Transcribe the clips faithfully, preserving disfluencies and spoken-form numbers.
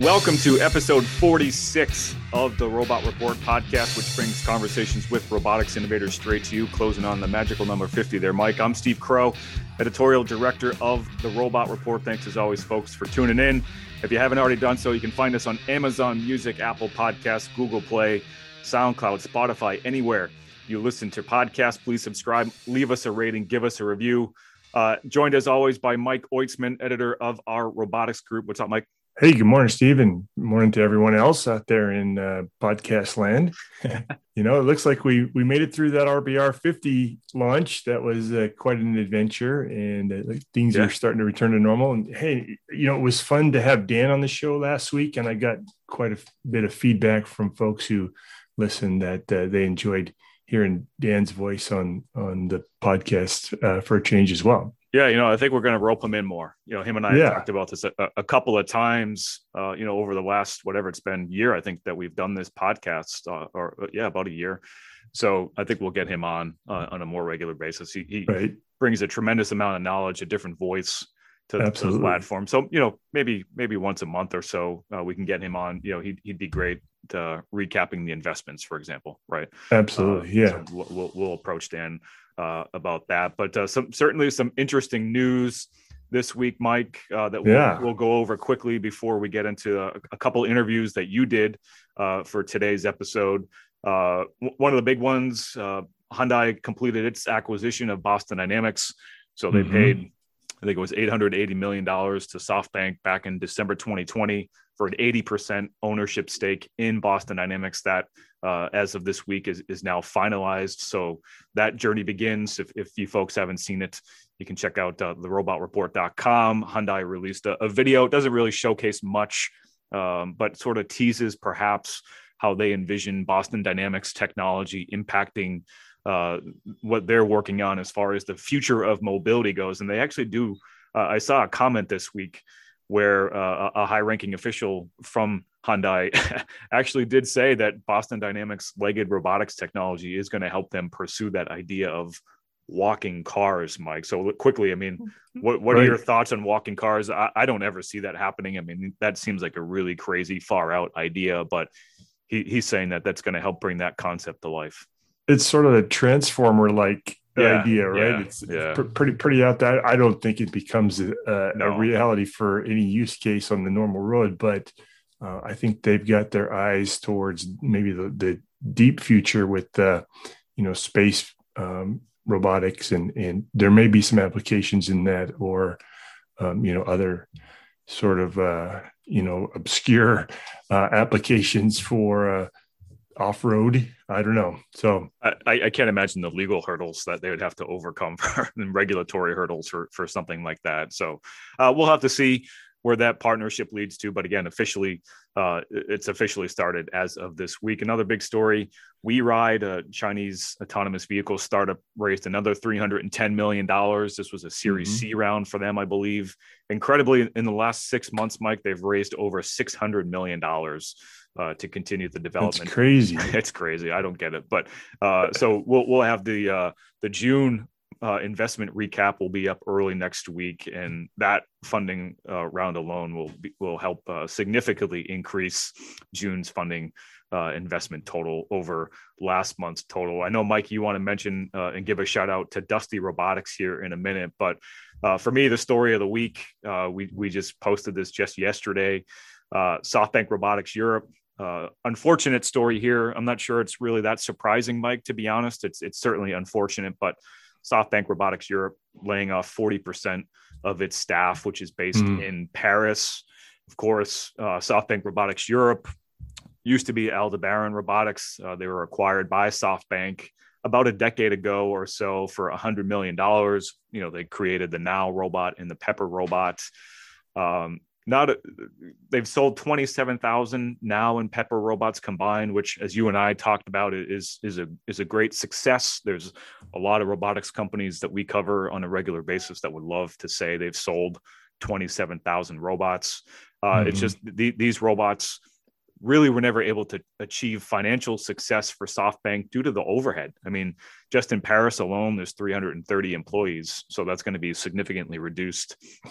Welcome to episode forty-six of the Robot Report podcast, which brings conversations with robotics innovators straight to you, closing on the magical number fifty there, Mike. I'm Steve Crow, editorial director of the Robot Report. Thanks as always, folks, for tuning in. If you haven't already done so, you can find us on Amazon Music, Apple Podcasts, Google Play, SoundCloud, Spotify, anywhere you listen to podcasts. Please subscribe, leave us a rating, give us a review. Uh, joined as always by Mike Oitzman, editor of our robotics group. What's up, Mike? Hey, good morning, Steve, and good morning to everyone else out there in uh, podcast land. You know, it looks like we we made it through that R B R fifty launch. That was uh, quite an adventure, and uh, things yeah. are starting to return to normal. And hey, you know, it was fun to have Dan on the show last week, and I got quite a bit of feedback from folks who listened that uh, they enjoyed hearing Dan's voice on on the podcast uh, for a change as well. Yeah, you know, I think we're going to rope him in more. You know, him and I yeah. have talked about this a, a couple of times, uh, you know, over the last, whatever it's been, year, I think, that we've done this podcast, uh, or yeah, about a year. So I think we'll get him on uh, on a more regular basis. He, he right. brings a tremendous amount of knowledge, a different voice to, to the platform. So, you know, maybe maybe once a month or so, uh, we can get him on. You know, he'd, he'd be great to recapping the investments, for example, right? Absolutely, uh, yeah. So we'll, we'll, we'll approach Dan Uh, about that, but uh, some certainly some interesting news this week, Mike, uh, that we'll, yeah. we'll go over quickly before we get into a, a couple interviews that you did uh, for today's episode. Uh, w- one of the big ones, uh, Hyundai completed its acquisition of Boston Dynamics, so they mm-hmm. paid, I think it was eight hundred eighty million dollars to SoftBank back in December twenty twenty for an eighty percent ownership stake in Boston Dynamics that uh, as of this week is, is now finalized. So that journey begins. If, if you folks haven't seen it, you can check out uh, the robot report dot com. Hyundai released a, a video. It doesn't really showcase much, um, but sort of teases perhaps how they envision Boston Dynamics technology impacting uh, what they're working on as far as the future of mobility goes. And they actually do, uh, I saw a comment this week where uh, a high-ranking official from Hyundai actually did say that Boston Dynamics legged robotics technology is going to help them pursue that idea of walking cars, Mike. So quickly, I mean, what, what right. are your thoughts on walking cars? I, I don't ever see that happening. I mean, that seems like a really crazy far out idea, but he, he's saying that that's going to help bring that concept to life. It's sort of a transformer-like yeah, idea, right? Yeah, it's yeah. pr- pretty, pretty out there. I don't think it becomes a, a, no. a reality for any use case on the normal road, but uh, I think they've got their eyes towards maybe the, the deep future with, uh, you know, space um, robotics, and and there may be some applications in that, or um, you know, other sort of uh, you know obscure uh, applications for uh, off-road. I don't know. So I, I can't imagine the legal hurdles that they would have to overcome for, and regulatory hurdles for, for something like that. So uh, we'll have to see where that partnership leads to. But again, officially, uh, it's officially started as of this week. Another big story, WeRide, a Chinese autonomous vehicle startup, raised another three hundred ten million dollars. This was a Series mm-hmm. C round for them, I believe. Incredibly, in the last six months, Mike, they've raised over six hundred million dollars. Uh, to continue the development. It's crazy. It's crazy. I don't get it. But uh, so we'll we'll have the uh, the June uh, investment recap will be up early next week, and that funding uh, round alone will be, will help uh, significantly increase June's funding uh, investment total over last month's total. I know, Mike, you want to mention uh, and give a shout out to Dusty Robotics here in a minute, but uh, for me, the story of the week, uh, we we just posted this just yesterday. Uh, SoftBank Robotics Europe. Uh, unfortunate story here. I'm not sure it's really that surprising, Mike, to be honest. It's it's certainly unfortunate, but SoftBank Robotics Europe laying off forty percent of its staff, which is based mm. in Paris. Of course, uh, SoftBank Robotics Europe used to be Aldebaran Robotics. Uh, they were acquired by SoftBank about a decade ago or so for one hundred million dollars. You know, they created the Now robot and the Pepper robot. Um, Not a, they've sold twenty-seven thousand Now and Pepper robots combined, which, as you and I talked about, is is a is a great success. There's a lot of robotics companies that we cover on a regular basis that would love to say they've sold twenty-seven thousand robots. Uh, mm-hmm. It's just the, these robots, really were never able to achieve financial success for SoftBank due to the overhead. I mean, just in Paris alone, there's three hundred thirty employees. So that's going to be significantly reduced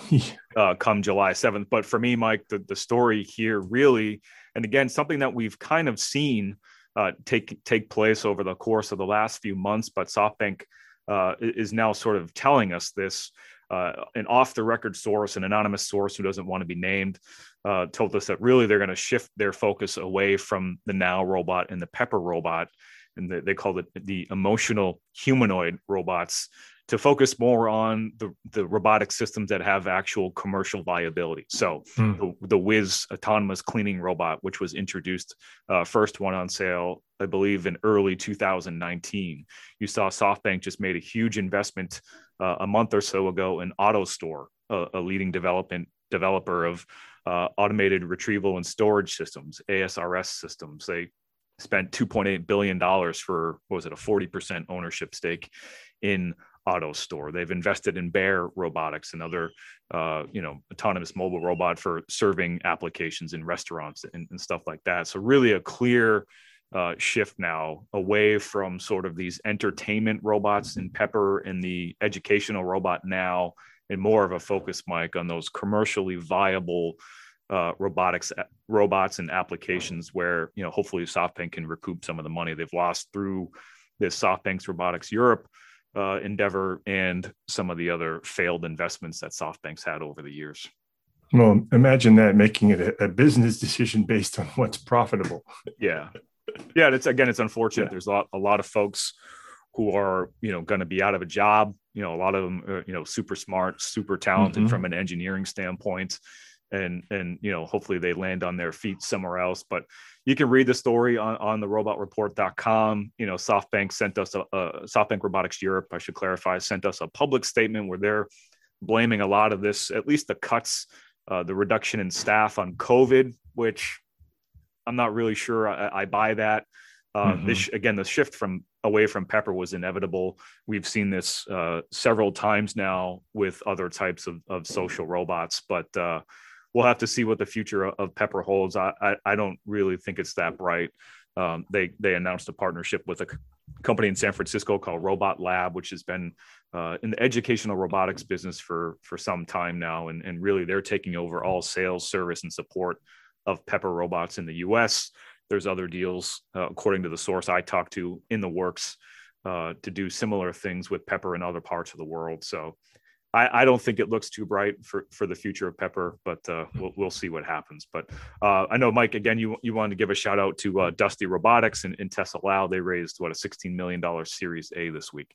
uh, come July seventh. But for me, Mike, the, the story here really, and again, something that we've kind of seen uh, take, take place over the course of the last few months, but SoftBank uh, is now sort of telling us this. Uh, an off-the-record source, an anonymous source who doesn't want to be named, uh, told us that really they're going to shift their focus away from the Now robot and the Pepper robot, and the, they call it the emotional humanoid robots, to focus more on the, the robotic systems that have actual commercial viability. So mm. the, the Wiz autonomous cleaning robot, which was introduced, uh, first one on sale, I believe, in early two thousand nineteen. You saw SoftBank just made a huge investment uh, a month or so ago in AutoStore, a, a leading development developer of uh, automated retrieval and storage systems, A S R S systems. They spent two point eight billion dollars for, what was it, a forty percent ownership stake in AutoStore. They've invested in Bear Robotics, another, uh, you know, autonomous mobile robot for serving applications in restaurants and, and stuff like that. So really a clear uh, shift now away from sort of these entertainment robots in Pepper and the educational robot Now, and more of a focus, Mike, on those commercially viable uh, robotics robots and applications where, you know, hopefully SoftBank can recoup some of the money they've lost through this SoftBank's Robotics Europe Uh, endeavor and some of the other failed investments that SoftBank's had over the years. Well, imagine that, making it a, a business decision based on what's profitable. Yeah. Yeah. It's, again, it's unfortunate. Yeah. There's a lot, a lot of folks who are, you know, going to be out of a job. You know, a lot of them are, you know, super smart, super talented mm-hmm. from an engineering standpoint. And, and, you know, hopefully they land on their feet somewhere else. But you can read the story on, on the robot report dot com. You know, SoftBank sent us a, a SoftBank Robotics Europe, I should clarify, sent us a public statement where they're blaming a lot of this, at least the cuts, uh, the reduction in staff on COVID, which I'm not really sure I, I buy that. Uh, mm-hmm. This, again, the shift from away from Pepper was inevitable. We've seen this uh, several times now with other types of, of social robots, but uh, we'll have to see what the future of Pepper holds. I, I, I don't really think it's that bright. Um, they they announced a partnership with a company in San Francisco called Robot Lab, which has been uh, in the educational robotics business for for some time now, and and really they're taking over all sales, service, and support of Pepper robots in the U S. There's other deals, uh, according to the source I talked to, in the works uh, to do similar things with Pepper in other parts of the world. So I, I don't think it looks too bright for, for the future of Pepper, but uh, we'll, we'll see what happens. But uh, I know, Mike, again, you you wanted to give a shout out to uh, Dusty Robotics and, and Tessa Lau. They raised, what, a sixteen million dollars Series A this week.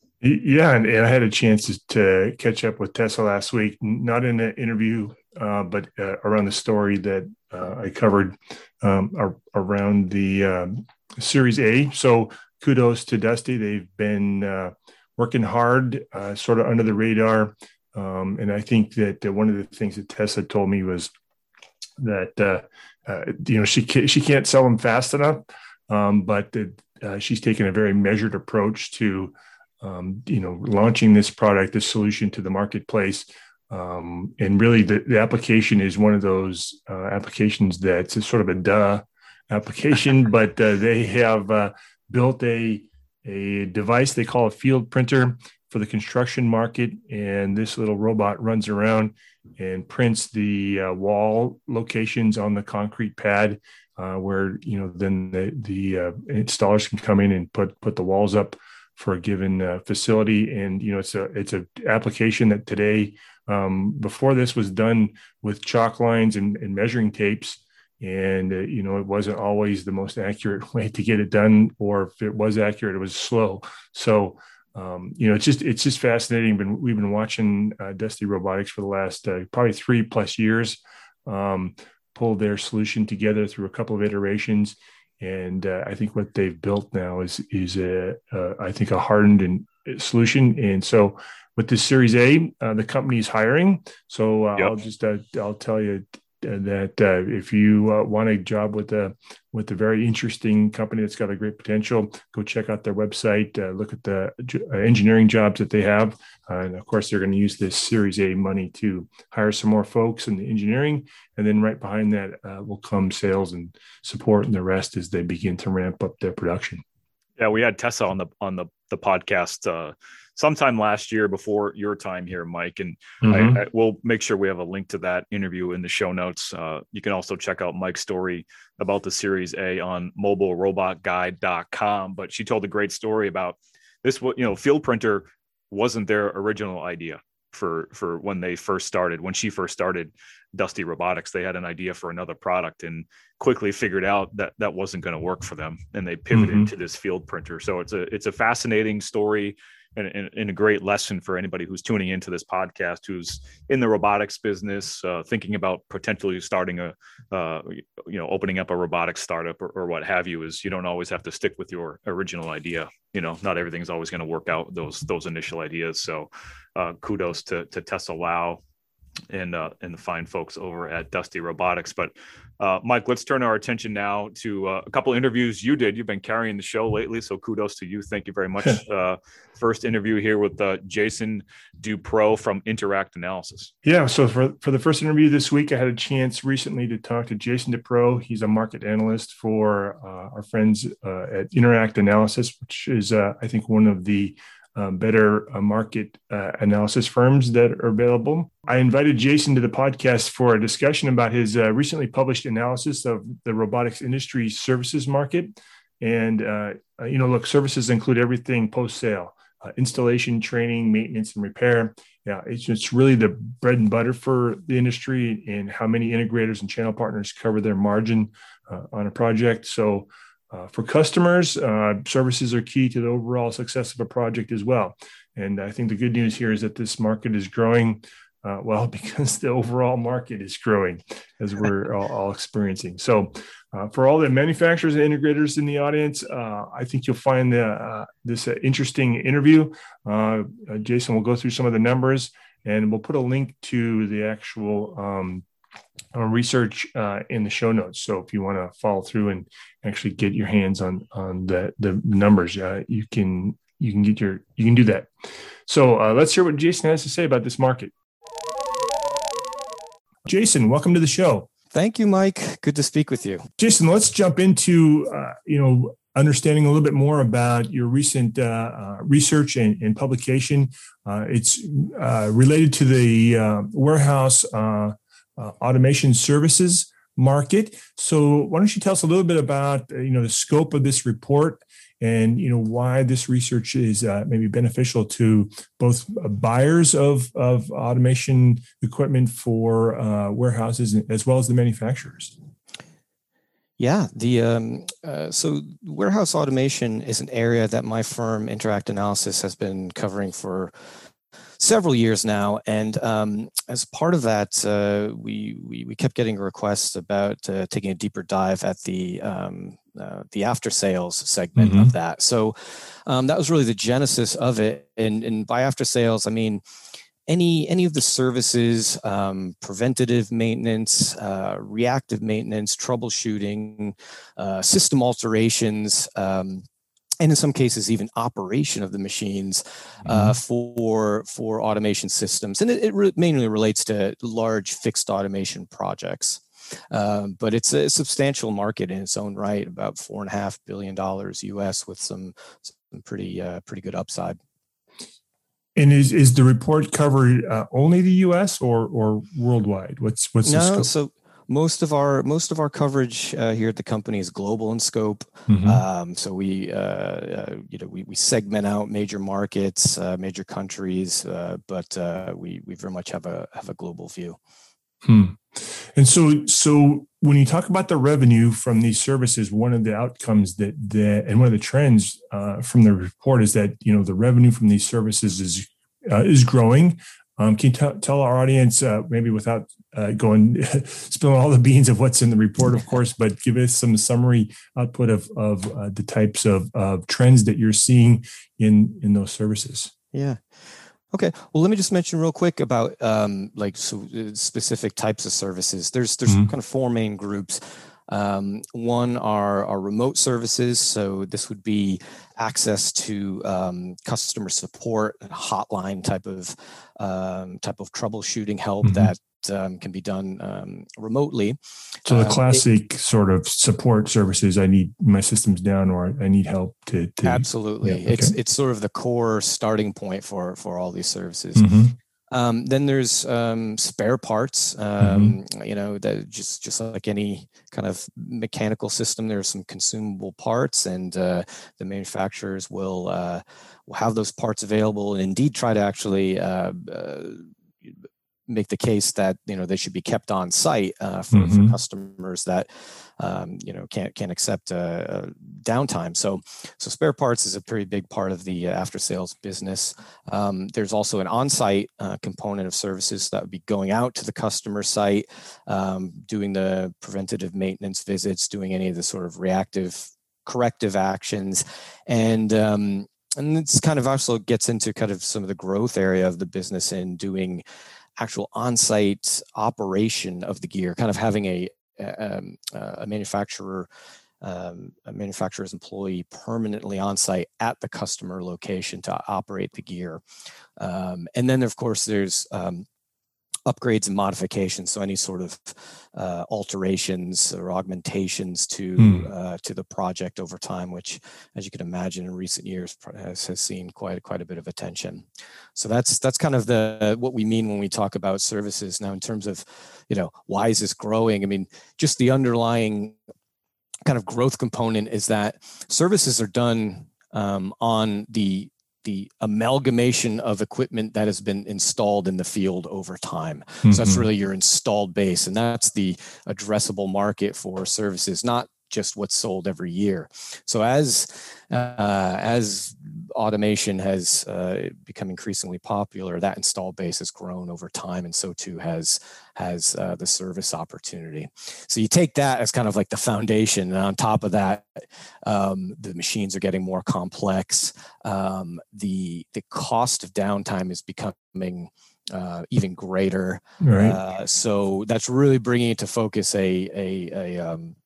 Yeah, and, and I had a chance to, to catch up with Tessa last week, not in an interview, uh, but uh, around the story that uh, I covered um, ar- around the um, Series A. So kudos to Dusty. They've been uh, working hard, uh, sort of under the radar. Um, and I think that uh, one of the things that Tessa told me was that, uh, uh, you know, she can't, she can't sell them fast enough, um, but that uh, she's taken a very measured approach to Um, you know, launching this product, this solution to the marketplace. Um, and really the, the application is one of those uh, applications that's a sort of a duh application, but uh, they have uh, built a, a device they call a field printer for the construction market. And this little robot runs around and prints the uh, wall locations on the concrete pad uh, where, you know, then the, the uh, installers can come in and put, put the walls up for a given uh, facility. And, you know, it's a, it's a application that today, um, before this was done with chalk lines and, and measuring tapes. And, uh, you know, it wasn't always the most accurate way to get it done, or if it was accurate, it was slow. So, um, you know, it's just, it's just fascinating. But we've been watching uh, Dusty Robotics for the last uh, probably three plus years, um, pull their solution together through a couple of iterations. And uh, I think what they've built now is is a uh, I think a hardened and solution. And so with this Series A, uh, the company is hiring. So uh, yep. I'll just uh, I'll tell you, that uh, if you uh, want a job with a with a very interesting company that's got a great potential, go check out their website, uh, look at the uh, engineering jobs that they have. Uh, and of course, they're going to use this Series A money to hire some more folks in the engineering. And then right behind that uh, will come sales and support and the rest as they begin to ramp up their production. Yeah, we had Tessa on the on the the podcast uh, sometime last year before your time here, Mike, and mm-hmm. I, I, we'll make sure we have a link to that interview in the show notes. Uh, you can also check out Mike's story about the Series A on mobile robot guide dot com. But she told a great story about this. What you know, field printer wasn't their original idea for for when they first started. When she first started Dusty Robotics, they had an idea for another product and quickly figured out that that wasn't going to work for them, and they pivoted mm-hmm. to this field printer. So it's a it's a fascinating story and, and, and a great lesson for anybody who's tuning into this podcast, who's in the robotics business, uh, thinking about potentially starting a uh, you know opening up a robotics startup or, or what have you. Is you don't always have to stick with your original idea. You know, not everything's always going to work out, those those initial ideas. So uh, kudos to to Tessa Lau and uh, and the fine folks over at Dusty Robotics. But uh, Mike, let's turn our attention now to uh, a couple of interviews you did. You've been carrying the show lately, so kudos to you. Thank you very much. uh, first interview here with uh, Jason Dupro from Interact Analysis. Yeah, so for, for the first interview this week, I had a chance recently to talk to Jason Dupro. He's a market analyst for uh, our friends uh, at Interact Analysis, which is, uh, I think, one of the Um, better uh, market uh, analysis firms that are available. I invited Jason to the podcast for a discussion about his uh, recently published analysis of the robotics industry services market. And, uh, you know, look, services include everything post-sale, uh, installation, training, maintenance, and repair. Yeah, it's just really the bread and butter for the industry and how many integrators and channel partners cover their margin uh, on a project. So Uh, for customers, uh, services are key to the overall success of a project as well. And I think the good news here is that this market is growing, uh, well, because the overall market is growing, as we're all, all experiencing. So uh, for all the manufacturers and integrators in the audience, uh, I think you'll find the, uh, this uh, interesting interview. Uh, uh, Jason will go through some of the numbers, and we'll put a link to the actual um, Uh, research uh, in the show notes. So if you want to follow through and actually get your hands on on the the numbers, uh, you can you can get your you can do that. So uh, let's hear what Jason has to say about this market. Jason, welcome to the show. Thank you, Mike. Good to speak with you. Jason, let's jump into uh, you know understanding a little bit more about your recent uh, uh, research and, and publication. Uh, it's uh, related to the uh, warehouse Uh, Uh, automation services market. So why don't you tell us a little bit about, uh, you know, the scope of this report and, you know, why this research is uh, maybe beneficial to both buyers of, of automation equipment for uh, warehouses as well as the manufacturers? Yeah, the um, uh, so warehouse automation is an area that my firm Interact Analysis has been covering for several years now, and um, as part of that, uh, we, we we kept getting requests about uh, taking a deeper dive at the um, uh, the after sales segment mm-hmm. of that. So um, that was really the genesis of it. And, and by after sales, I mean any any of the services, um, preventative maintenance, uh, reactive maintenance, troubleshooting, uh, system alterations. Um, and in some cases, even operation of the machines uh, mm-hmm. for for automation systems. And it, it re- mainly relates to large fixed automation projects. Uh, but it's a substantial market in its own right, about four and a half billion dollars U S with some, some pretty uh, pretty good upside. And is is the report covered uh, only the U S or or worldwide? What's what's no, the scope? So Most of our most of our coverage uh, here at the company is global in scope. Mm-hmm. Um, so we uh, uh, you know we, we segment out major markets, uh, major countries, uh, but uh, we we very much have a have a global view. Hmm. And so so when you talk about the revenue from these services, one of the outcomes that that and one of the trends uh, from the report is that you know the revenue from these services is uh, is growing. Um, can you t- tell our audience, uh, maybe without uh, going spilling all the beans of what's in the report, of course, but give us some summary output of of uh, the types of, of trends that you're seeing in in those services? Yeah. Okay. Well, let me just mention real quick about um, like so uh, specific types of services. There's there's Mhm. kind of four main groups. Um, one are, are remote services. So this would be access to um, customer support, hotline type of um, type of troubleshooting help Mhm. that um, can be done um, remotely. So the Um, it- classic sort of support services, I need my system's down or I need help to, to Absolutely, yeah, it's okay. it's sort of the core starting point for for all these services. Mhm. Um, then there's um, spare parts. Mhm. Um, you know, that just just like any kind of mechanical system, there's some consumable parts, and uh, the manufacturers will uh, will have those parts available, and indeed try to actually uh, uh, make the case that you know they should be kept on site uh, for for Mhm. customers that um, you know can't can't accept uh, uh, downtime. So so spare parts is a pretty big part of the uh, after sales business. Um, there's also an on-site uh, component of services that would be going out to the customer site, um, doing the preventative maintenance visits, doing any of the sort of reactive corrective actions, and um, and this kind of also gets into kind of some of the growth area of the business in doing actual on-site operation of the gear, kind of having a um, a manufacturer um, a manufacturer's employee permanently on site at the customer location to operate the gear. Um, and then, of course, there's um, upgrades and modifications. So any sort of uh, alterations or augmentations to Hmm. uh, to the project over time, which, as you can imagine, in recent years has, has seen quite quite a bit of attention. So that's that's kind of the what we mean when we talk about services. Now, in terms of, you know, why is this growing? I mean, just the underlying kind of growth component is that services are done um, on the the amalgamation of equipment that has been installed in the field over time. Mm-hmm. So that's really your installed base, and that's the addressable market for services, not just what's sold every year. So as uh, as automation has uh, become increasingly popular, that installed base has grown over time, and so too has has uh, the service opportunity. So you take that as kind of like the foundation, and on top of that, um, the machines are getting more complex. Um, the the cost of downtime is becoming uh, even greater. Right. Uh, so that's really bringing into focus a a a um,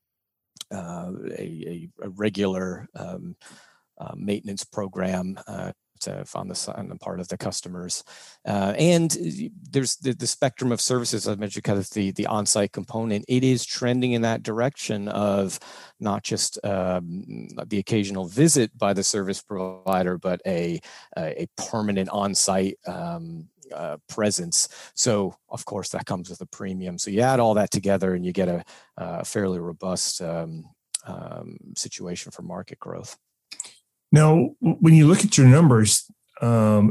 uh, a, a regular um, uh, maintenance program uh, to, on the on the part of the customers, uh, and there's the, the spectrum of services I mentioned, kind of the the on-site component. It is trending in that direction of not just um, the occasional visit by the service provider, but a a, a permanent on-site um, uh, presence. So of course that comes with a premium. So you add all that together, and you get a, a fairly robust um, um, situation for market growth. Now, when you look at your numbers, um,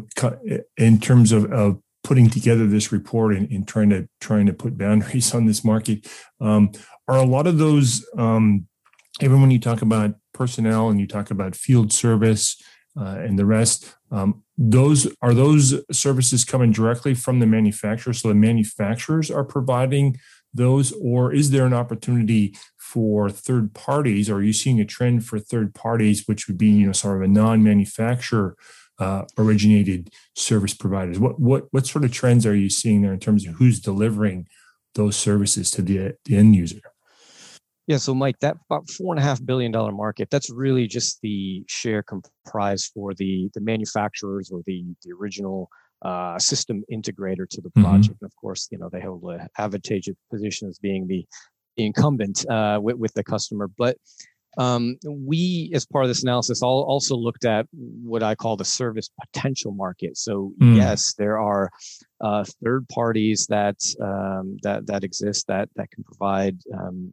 in terms of, of putting together this report and, and trying to trying to put boundaries on this market, um, are a lot of those, um, even when you talk about personnel and you talk about field service uh, and the rest, um, those are those services coming directly from the manufacturer? So the manufacturers are providing those, or is there an opportunity for third parties? Or are you seeing a trend for third parties, which would be, you know, sort of a non-manufacturer uh, originated service providers? What what what sort of trends are you seeing there in terms of who's delivering those services to the, the end user? Yeah, so Mike, that about four and a half billion dollar market, that's really just the share comprised for the the manufacturers or the the original uh, system integrator to the project. Mm-hmm. And of course, you know, they hold an advantageous position as being the, the incumbent uh, with, with the customer. But um, we, as part of this analysis, all also looked at what I call the service potential market. So mm. yes, there are uh, third parties that um, that that exist that that can provide um,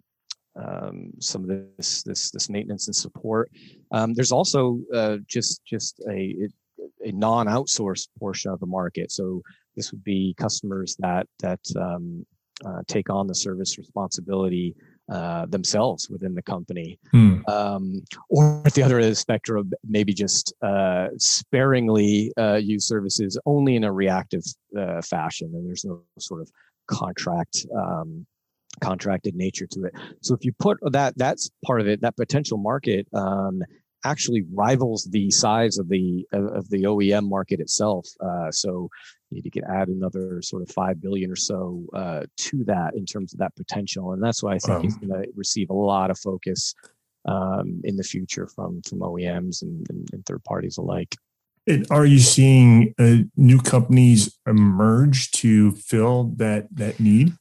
um, some of this this this maintenance and support. Um, there's also uh, just just a a non-outsourced portion of the market. So this would be customers that that um, uh, take on the service responsibility uh, themselves within the company. Hmm. Um, or at the other end of the spectrum, maybe just uh, sparingly uh, use services only in a reactive uh, fashion, and there's no sort of contract um, contracted nature to it. So if you put that that's part of it, that potential market um, actually rivals the size of the of the O E M market itself. Uh, so you could add another sort of five billion or so uh, to that in terms of that potential, and that's why I think um, it's going to receive a lot of focus um, in the future from from O E Ms and, and, and third parties alike. And are you seeing uh, new companies emerge to fill that that need?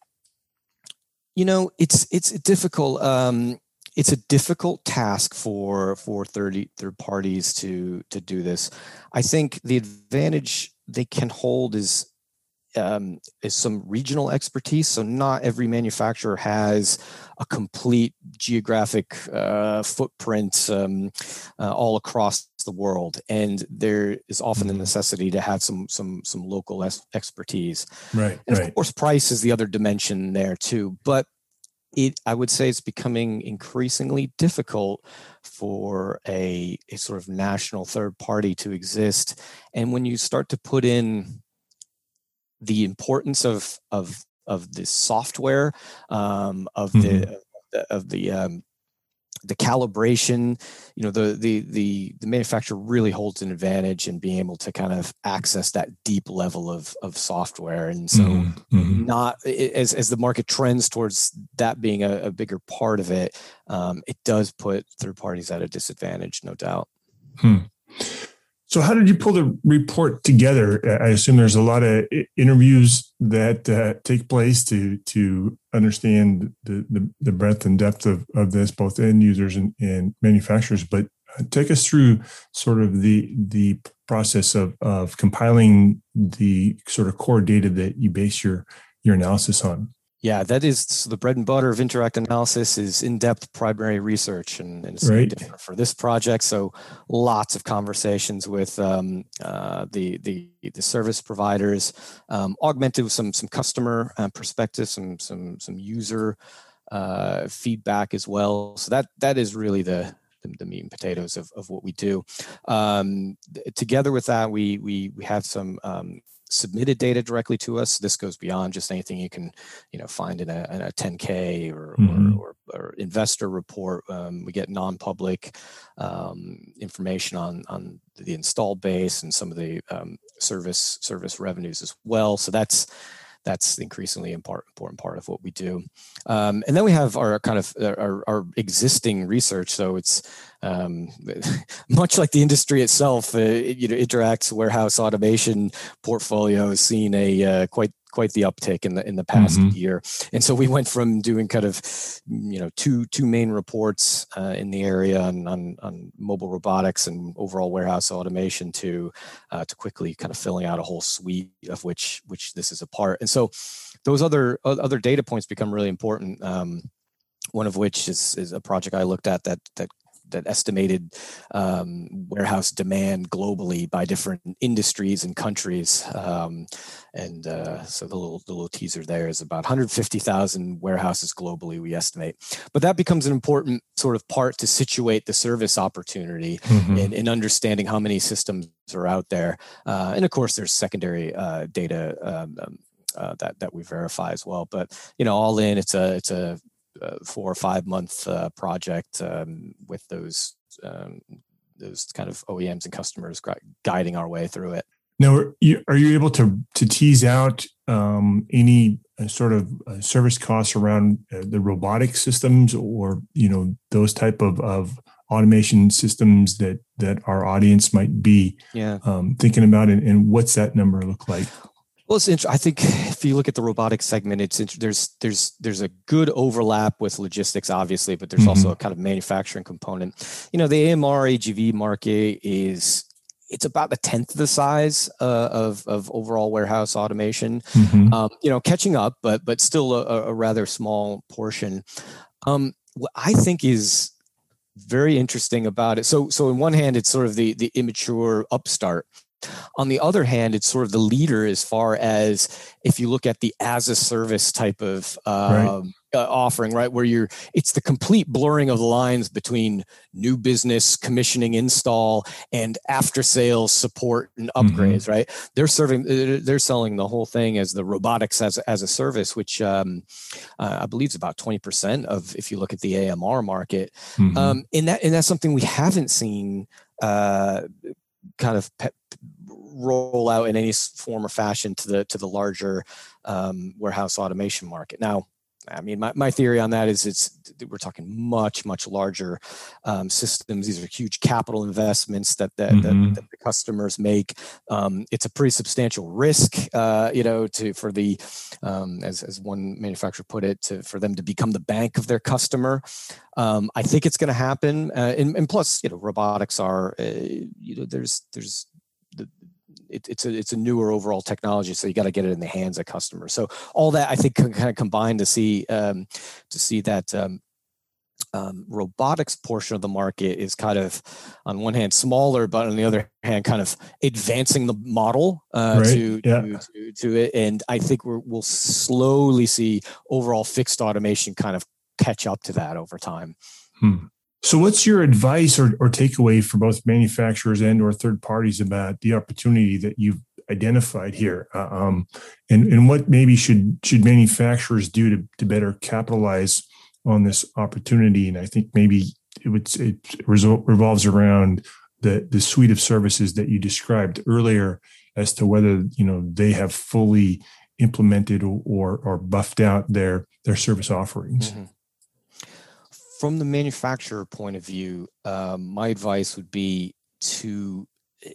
You know, it's it's difficult. Um, it's a difficult task for for third third parties to to do this. I think the advantage they can hold is um, is some regional expertise. So not every manufacturer has a complete geographic uh, footprint um, uh, all across the world, and there is often a necessity to have some some some local es- expertise. Right, and right. Of course, price is the other dimension there too. But it, I would say, it's becoming increasingly difficult for a, a sort of national third party to exist. And when you start to put in the importance of of of the software, um, of mm-hmm. the of the, of the um, the calibration, you know, the, the the the manufacturer really holds an advantage in being able to kind of access that deep level of of software. And so mm-hmm. not as as the market trends towards that being a, a bigger part of it, um, it does put third parties at a disadvantage, no doubt. Hmm. So how did you pull the report together? I assume there's a lot of interviews that uh, take place to to understand the, the, the breadth and depth of, of this, both end users and, and manufacturers. But take us through sort of the the process of, of compiling the sort of core data that you base your, your analysis on. Yeah, that is so the bread and butter of Interact Analysis is in-depth primary research, and, and it's right. different for this project. So lots of conversations with um, uh, the, the the service providers, um, augmented with some some customer uh, perspective, some some some user uh, feedback as well. So that that is really the the, the meat and potatoes of, of what we do. Um, th- together with that, we we we have some. Um, submitted data directly to us. This goes beyond just anything you can, you know, find in a, in a ten K or, mm-hmm. or, or, or investor report. Um, we get non-public um, information on on the installed base and some of the um, service service revenues as well. So that's that's the increasingly important important part of what we do. Um, and then we have our kind of our, our existing research. So it's um, much like the industry itself, uh, it, you know, Interact's warehouse automation portfolio has seen a uh, quite quite the uptick in the in the past mm-hmm. year. And so we went from doing kind of, you know, two two main reports uh, in the area on, on on mobile robotics and overall warehouse automation to uh, to quickly kind of filling out a whole suite of which which this is a part. And so those other other data points become really important. Um, one of which is is a project I looked at that that that estimated um, warehouse demand globally by different industries and countries. Um, and uh, so the little, the little teaser there is about one hundred fifty thousand warehouses globally, we estimate. But that becomes an important sort of part to situate the service opportunity mm-hmm. in, in understanding how many systems are out there. Uh, and of course, there's secondary uh, data um, um, uh, that, that we verify as well. But, you know, all in, it's a, it's a, Uh, four or five month uh, project um, with those um, those kind of O E Ms and customers gu- guiding our way through it. Now, are you, are you able to to tease out um, any uh, sort of uh, service costs around uh, the robotic systems, or you know those type of, of automation systems that that our audience might be yeah. um, thinking about, and, and what's that number look like? Well, it's interesting. I think if you look at the robotics segment, it's there's there's there's a good overlap with logistics, obviously, but there's mm-hmm. also a kind of manufacturing component. You know, the A M R A G V market is it's about a tenth of the size uh, of of overall warehouse automation. Mm-hmm. Um, you know, catching up, but but still a, a rather small portion. Um, what I think is very interesting about it. So so on one hand, it's sort of the the immature upstart. On the other hand, it's sort of the leader as far as if you look at the as a service type of um, right. uh, offering, right, where you're it's the complete blurring of the lines between new business, commissioning, install, and after sales support and upgrades. Mm-hmm. Right, they're serving, they're selling the whole thing as the robotics as as a service, which um, uh, I believe is about twenty percent of if you look at the A M R market, mm-hmm. um, and that and that's something we haven't seen. Uh, kind of pe- roll out in any form or fashion to the to the larger um, warehouse automation market. Now, I mean, my, my theory on that is it's we're talking much much larger um, systems. These are huge capital investments that that, mm-hmm. that, that the customers make. Um, it's a pretty substantial risk, uh, you know, to for the um, as as one manufacturer put it, to for them to become the bank of their customer. Um, I think it's going to happen, uh, and, and plus, you know, robotics are, uh, you know, there's there's the It, it's a it's a newer overall technology, so you got to get it in the hands of customers. So all that I think can kind of combine to see um, to see that um, um, robotics portion of the market is kind of on one hand smaller, but on the other hand kind of advancing the model uh, right. to, yeah. to, to to it. And I think we're, we'll slowly see overall fixed automation kind of catch up to that over time. Hmm. So what's your advice or, or takeaway for both manufacturers and or third parties about the opportunity that you've identified here? Uh, um, and, and what maybe should should manufacturers do to, to better capitalize on this opportunity? And I think maybe it, would, it resol- revolves around the, the suite of services that you described earlier as to whether, you know, they have fully implemented or, or buffed out their, their service offerings. Mm-hmm. From the manufacturer point of view, um, my advice would be to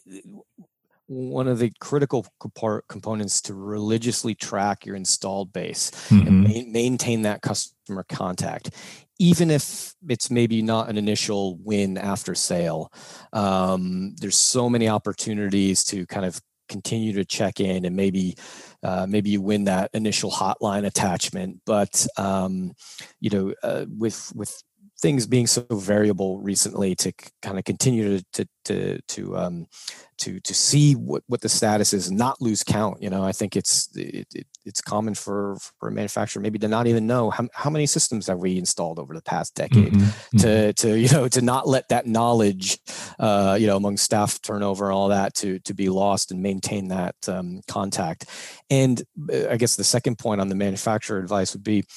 one of the critical comp- components to religiously track your installed base mm-hmm. and ma- maintain that customer contact, even if it's maybe not an initial win after sale. Um, there's so many opportunities to kind of continue to check in, and maybe uh, maybe you win that initial hotline attachment, but um, you know, uh, with with things being so variable recently, to c- kind of continue to to to to um, to, to see what, what the status is and not lose count. You know, I think it's it, it, it's common for, for a manufacturer maybe to not even know how, how many systems have we installed over the past decade. Mm-hmm. To to you know to not let that knowledge uh, you know among staff turnover and all that to to be lost, and maintain that um, contact. And I guess the second point on the manufacturer advice would be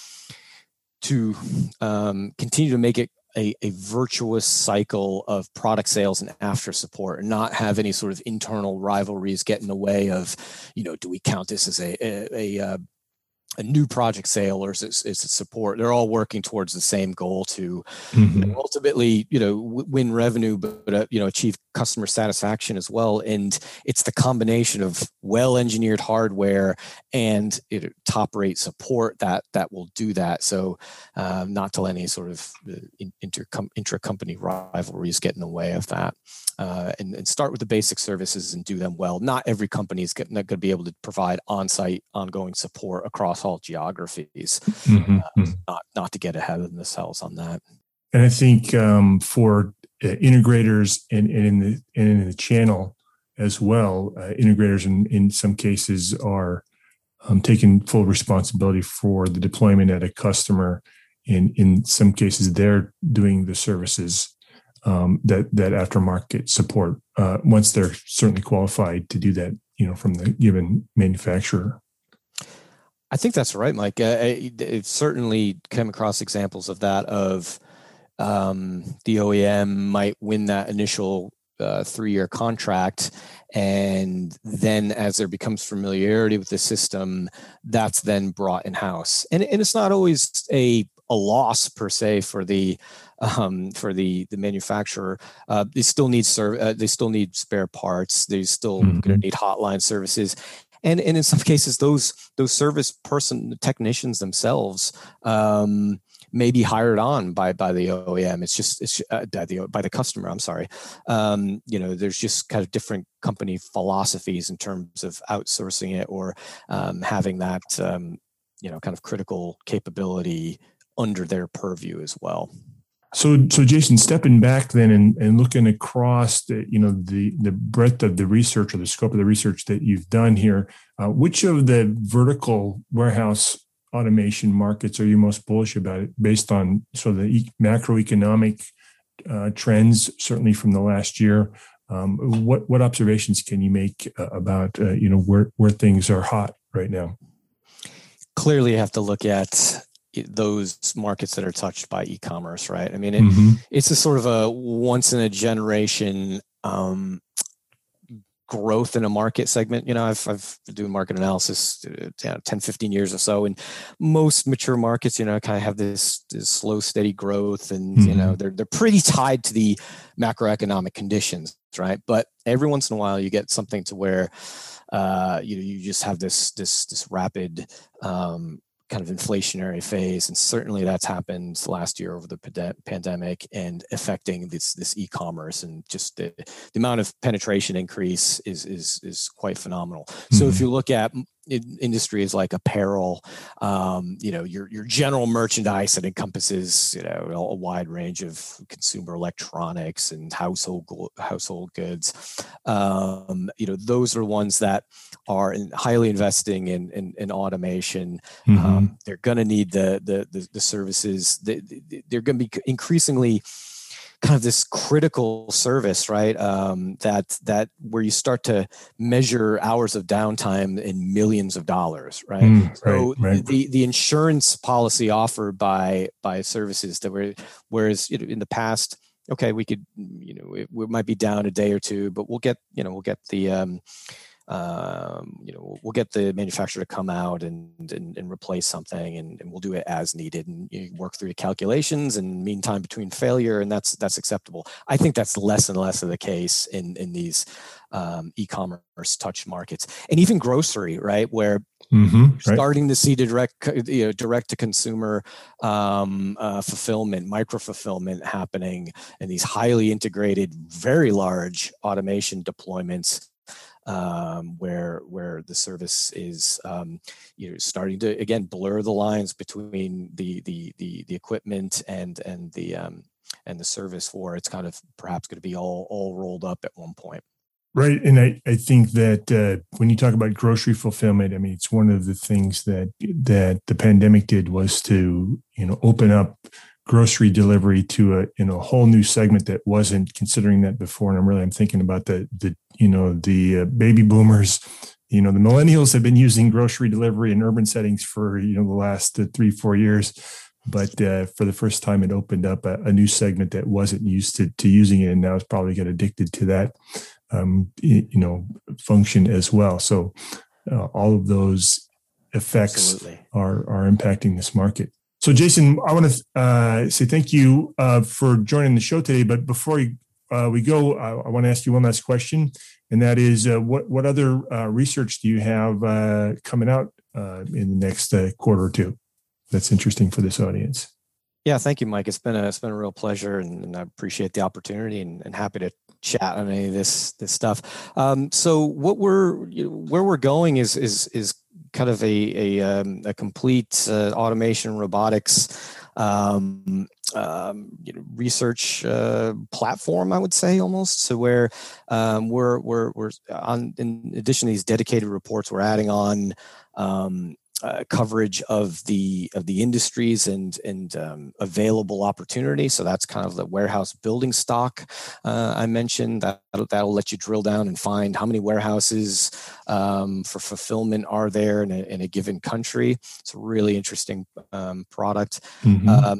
to um, continue to make it a, a virtuous cycle of product sales and after support, and not have any sort of internal rivalries get in the way of, you know, do we count this as a a, a, a new project sale, or is it, is it support? They're all working towards the same goal to mm-hmm. you know, ultimately, you know, w- win revenue, but, but uh, you know, achieve customer satisfaction as well. And it's the combination of well-engineered hardware and you know, top-rate support that that will do that. So, um, not to let any sort of inter intra-company rivalries get in the way of that. Uh, and, and start with the basic services and do them well. Not every company is going to be able to provide on-site, ongoing support across all geographies. Mm-hmm. Uh, not not to get ahead of themselves on that. And I think um, for uh, integrators and, and in the and in the channel as well, uh, integrators in, in some cases are um, taking full responsibility for the deployment at a customer. In in some cases, they're doing the services. Um, that that aftermarket support uh, once they're certainly qualified to do that, you know, from the given manufacturer. I think that's right, Mike. Uh, I've certainly come across examples of that. Of um, the O E M might win that initial uh, three-year contract, and then as there becomes familiarity with the system, that's then brought in-house. And and it's not always a a loss per se for the um, for the the manufacturer. Uh, they still need serv- uh, they still need spare parts. They still mm-hmm. going to need hotline services, and and in some cases those those service person technicians themselves um, may be hired on by by the O E M. It's just it's uh, by the by the customer. I'm sorry. Um, you know, there's just kind of different company philosophies in terms of outsourcing it or um, having that um, you know kind of critical capability under their purview as well. So, so Jason, stepping back then and, and looking across the, you know, the, the breadth of the research or the scope of the research that you've done here, uh, which of the vertical warehouse automation markets are you most bullish about it based on sort of the e- macroeconomic uh, trends, certainly from the last year? Um, what, what observations can you make uh, about, uh, you know, where, where things are hot right now? Clearly, you have to look at those markets that are touched by e-commerce, right? I mean, it, Mm-hmm. it's a sort of a once in a generation um, growth in a market segment. You know, I've, I've been doing market analysis uh, ten, fifteen years or so, and most mature markets, you know, kind of have this, this slow, steady growth, and, mm-hmm. you know, they're, they're pretty tied to the macroeconomic conditions, right? But every once in a while you get something to where, uh, you know, you just have this, this, this rapid, um, kind of inflationary phase, and certainly that's happened last year over the pand- pandemic and affecting this this e-commerce, and just the, the amount of penetration increase is is is quite phenomenal. Mm-hmm. So if you look at industries like apparel, um, you know, your your general merchandise that encompasses, you know, a wide range of consumer electronics and household household goods, um, you know, those are ones that are in, highly investing in in, in automation. Mm-hmm. Um, they're going to need the, the the the services. They, they're going to be increasingly kind of this critical service, right? Um, that that where you start to measure hours of downtime in millions of dollars, right? Mm, so right, right. the the insurance policy offered by by services that were, whereas you know, in the past, okay, we could, you know, it, we might be down a day or two, but we'll get, you know, we'll get the um, Um, you know, we'll get the manufacturer to come out and and, and replace something, and, and we'll do it as needed, and you work through your calculations and mean time between failure, and that's that's acceptable. I think that's less and less of the case in in these um, e-commerce touch markets, and even grocery, right, where mm-hmm, right. starting to see direct, you know, direct to consumer um, uh, fulfillment, micro fulfillment happening, and these highly integrated, very large automation deployments. Um, where where the service is, um, you know, starting to again blur the lines between the the the, the equipment and and the um, and the service, for it's kind of perhaps going to be all all rolled up at one point. Right, and I, I think that uh, when you talk about grocery fulfillment, I mean, it's one of the things that that the pandemic did was to, you know, open up grocery delivery to a, you know, a whole new segment that wasn't considering that before. And I'm really, I'm thinking about the, the, you know, the uh, baby boomers, you know, the millennials have been using grocery delivery in urban settings for, you know, the last uh, three, four years. But uh, for the first time, it opened up a, a new segment that wasn't used to, to using it. And now it's probably got addicted to that, um, you know, function as well. So uh, all of those effects Absolutely. are are impacting this market. So, Jason, I want to uh, say thank you uh, for joining the show today. But before we, uh, we go, I, I want to ask you one last question, and that is, uh, what what other uh, research do you have uh, coming out uh, in the next uh, quarter or two that's interesting for this audience? Yeah, thank you, Mike. It's been a it's been a real pleasure, and, and I appreciate the opportunity, and, and happy to chat on any of this this stuff. Um, so, what we're you know, where we're going is is is kind of a a, um, a complete uh, automation robotics um, um, you know, research uh, platform, I would say, almost. So where um, we're we're we're on, in addition to these dedicated reports, we're adding on um, uh, coverage of the of the industries and and um, available opportunity. So that's kind of the warehouse building stock uh, I mentioned. That that'll let you drill down and find how many warehouses um, for fulfillment are there in a, in a given country. It's a really interesting um, product. Mm-hmm. Um,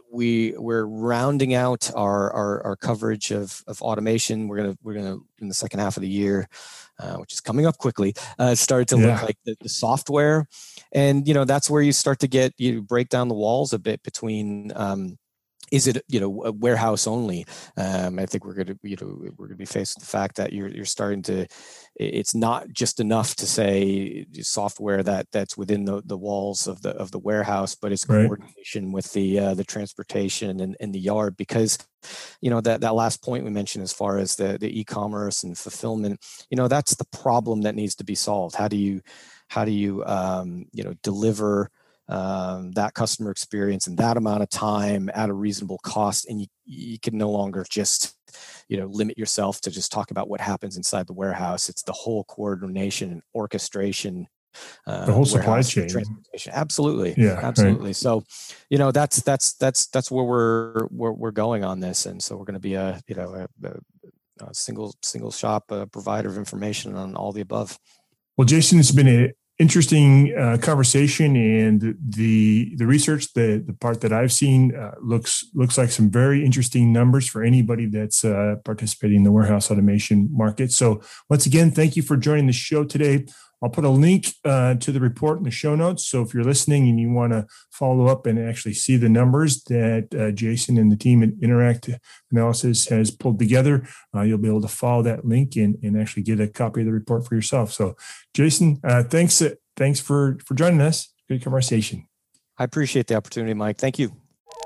we we're rounding out our our, our coverage of, of automation. We're gonna we're gonna in the second half of the year, uh, which is coming up quickly, uh, start to yeah. look like the, the software, and you know that's where you start to get you break down the walls a bit between. Um, Is it, you know, a warehouse only? Um, I think we're going to, you know, we're going to be faced with the fact that you're you're starting to. It's not just enough to say software that that's within the, the walls of the of the warehouse, but it's right. coordination with the uh, the transportation and, and the yard, because, you know, that that last point we mentioned as far as the the e-commerce and fulfillment, you know, that's the problem that needs to be solved. How do you how do you um, you know deliver um, that customer experience in that amount of time at a reasonable cost. And you, you can no longer just, you know, limit yourself to just talk about what happens inside the warehouse. It's the whole coordination and orchestration. Uh, the whole supply warehouse, chain. Transportation. Absolutely. Yeah. Absolutely. Right. So, you know, that's, that's, that's, that's where we're, we're, we're going on this. And so we're going to be a, you know, a, a, a single, single shop uh, provider of information on all the above. Well, Jason, it's been an interesting uh, conversation, and the the research, the the part that I've seen uh, looks looks like some very interesting numbers for anybody that's uh, participating in the warehouse automation market. So, once again, thank you for joining the show today. I'll put a link uh, to the report in the show notes. So if you're listening and you want to follow up and actually see the numbers that uh, Jason and the team at Interact Analysis has pulled together, uh, you'll be able to follow that link and, and actually get a copy of the report for yourself. So Jason, uh, thanks. Uh, thanks for, for joining us. Good conversation. I appreciate the opportunity, Mike. Thank you.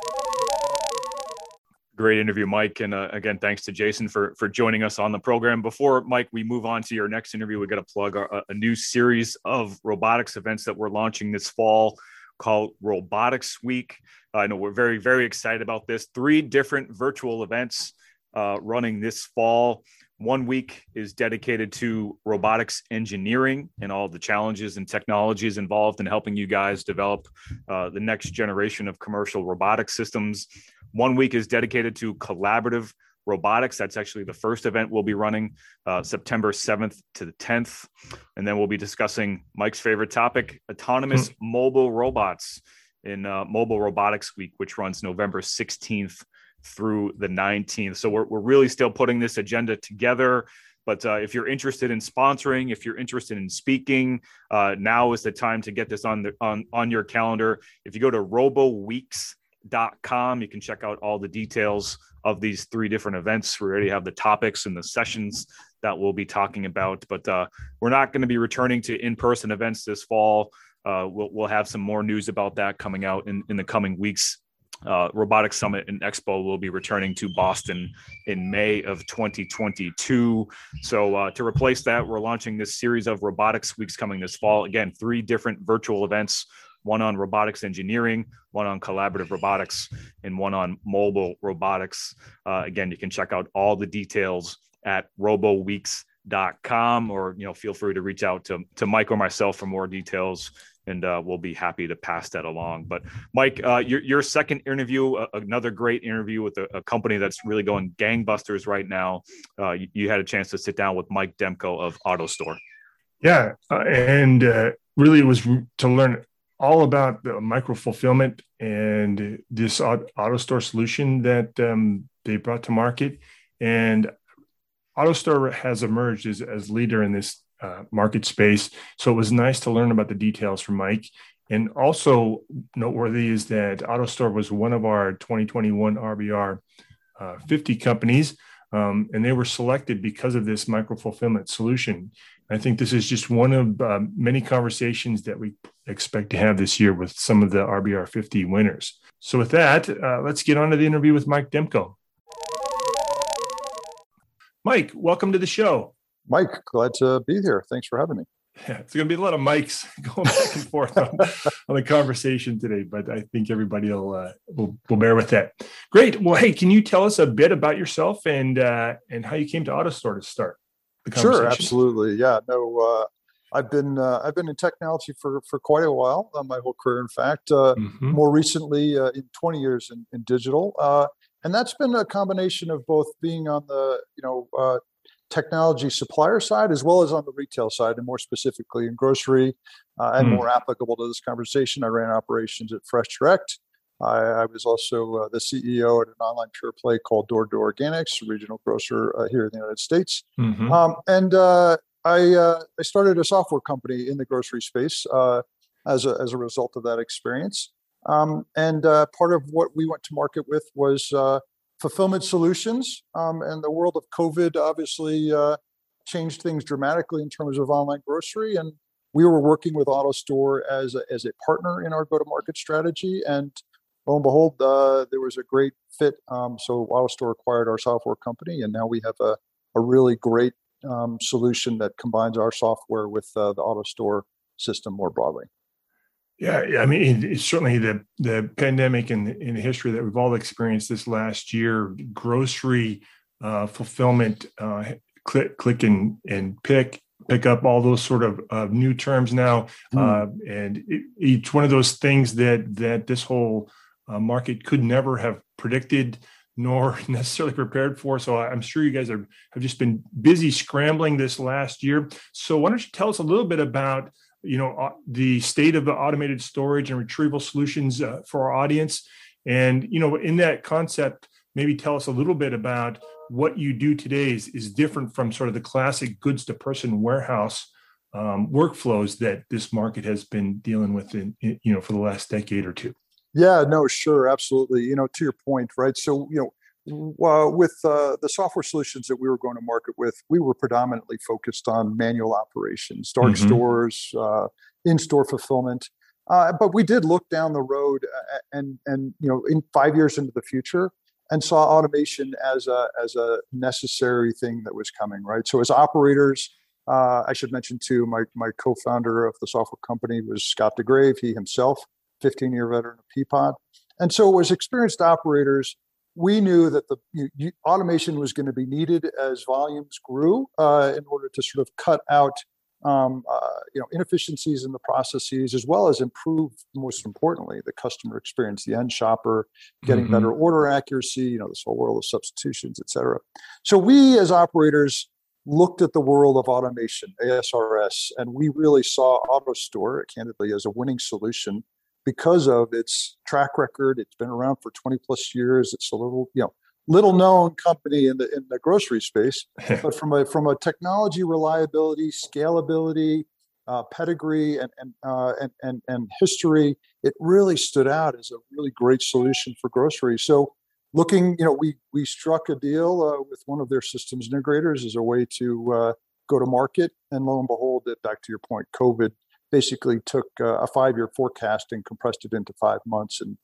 Great interview, Mike. And uh, again, thanks to Jason for, for joining us on the program. Before, Mike, we move on to your next interview, we got to plug our, a new series of robotics events that we're launching this fall called Robotics Week. I know we're very, very excited about this. Three different virtual events uh, running this fall. One week is dedicated to robotics engineering and all the challenges and technologies involved in helping you guys develop uh, the next generation of commercial robotic systems. One week is dedicated to collaborative robotics. That's actually the first event we'll be running uh, September seventh to the tenth. And then we'll be discussing Mike's favorite topic, autonomous hmm. mobile robots in uh, Mobile Robotics Week, which runs November sixteenth through the nineteenth. So we're, we're really still putting this agenda together. But uh, if you're interested in sponsoring, if you're interested in speaking, uh, now is the time to get this on the on, on your calendar. If you go to robo weeks dot com, you can check out all the details of these three different events. We already have the topics and the sessions that we'll be talking about, but uh, we're not going to be returning to in-person events this fall. Uh, we'll, we'll have some more news about that coming out in, in the coming weeks. Uh, Robotics Summit and Expo will be returning to Boston in May of twenty twenty-two. So uh, to replace that, we're launching this series of robotics weeks coming this fall. Again, three different virtual events, one on robotics engineering, one on collaborative robotics, and one on mobile robotics. Uh, again, you can check out all the details at robo weeks dot com, or, you know, feel free to reach out to, to Mike or myself for more details, and uh, we'll be happy to pass that along. But Mike, uh, your, your second interview, uh, another great interview with a, a company that's really going gangbusters right now. Uh, you, you had a chance to sit down with Mike Demko of AutoStore. Yeah, uh, and uh, really it was to learn all about the micro fulfillment and this AutoStore solution that um, they brought to market. And AutoStore has emerged as, as leader in this uh, market space. So it was nice to learn about the details from Mike. And also noteworthy is that AutoStore was one of our twenty twenty-one R B R uh, fifty companies, um, and they were selected because of this micro fulfillment solution. I think this is just one of uh, many conversations that we expect to have this year with some of the R B R fifty winners. So with that, uh, let's get on to the interview with Mike Demko. Mike, welcome to the show. Mike, glad to be here. Thanks for having me. Yeah, it's going to be a lot of mics going back and forth on, on the conversation today, but I think everybody will, uh, will will bear with that. Great. Well, hey, can you tell us a bit about yourself and uh, and how you came to AutoStore to start the conversation? Sure, absolutely. Yeah, no, uh, I've been uh, I've been in technology for for quite a while, uh, my whole career. In fact, uh, mm-hmm. more recently, uh, in twenty years in, in digital, uh, and that's been a combination of both being on the you know. Uh, technology supplier side as well as on the retail side, and more specifically in grocery, uh, and mm. more applicable to this conversation, I ran operations at FreshDirect. I, I was also uh, the C E O at an online pure play called Door to Organics, a regional grocer uh, here in the United States. Mm-hmm. Um, and uh, I, uh, I started a software company in the grocery space uh, as, a, as a result of that experience. Um, and uh, part of what we went to market with was uh, fulfillment solutions, um, and the world of COVID obviously uh, changed things dramatically in terms of online grocery. And we were working with AutoStore as a, as a partner in our go-to-market strategy. And lo and behold, uh, there was a great fit. Um, so AutoStore acquired our software company, and now we have a, a really great um, solution that combines our software with uh, the AutoStore system more broadly. Yeah, I mean, it's certainly the the pandemic and in the history that we've all experienced this last year, grocery uh, fulfillment, uh, click, click and and pick, pick up, all those sort of uh, new terms now, mm. uh, and it, each one of those things that that this whole uh, market could never have predicted nor necessarily prepared for. So I'm sure you guys are, have just been busy scrambling this last year. So why don't you tell us a little bit about, you know, uh, the state of the automated storage and retrieval solutions uh, for our audience. And, you know, in that concept, maybe tell us a little bit about what you do today is, is different from sort of the classic goods to person warehouse um, workflows that this market has been dealing with in, in, you know, for the last decade or two. Yeah, no, sure. Absolutely. You know, to your point, right? So, you know, uh, with uh, the software solutions that we were going to market with, we were predominantly focused on manual operations, dark mm-hmm. stores, uh, in-store fulfillment. Uh, but we did look down the road and, and, you know, in five years into the future and saw automation as a, as a necessary thing that was coming, right? So as operators, uh, I should mention too, my, my co-founder of the software company was Scott DeGrave, he himself, fifteen-year veteran of Peapod. And so as experienced operators, we knew that the you, you, automation was going to be needed as volumes grew uh, in order to sort of cut out um, uh, you know, inefficiencies in the processes, as well as improve, most importantly, the customer experience, the end shopper, getting mm-hmm. better order accuracy, you know, this whole world of substitutions, et cetera. So we as operators looked at the world of automation, A S R S, and we really saw AutoStore, candidly, as a winning solution because of its track record. It's been around for twenty plus years. It's a little, you know, little known company in the in the grocery space, but from a from a technology reliability, scalability, uh, pedigree, and and, uh, and and and history, it really stood out as a really great solution for grocery. So, looking, you know, we we struck a deal uh, with one of their systems integrators as a way to uh, go to market, and lo and behold, it, back to your point, COVID basically took uh, a five-year forecast and compressed it into five months. And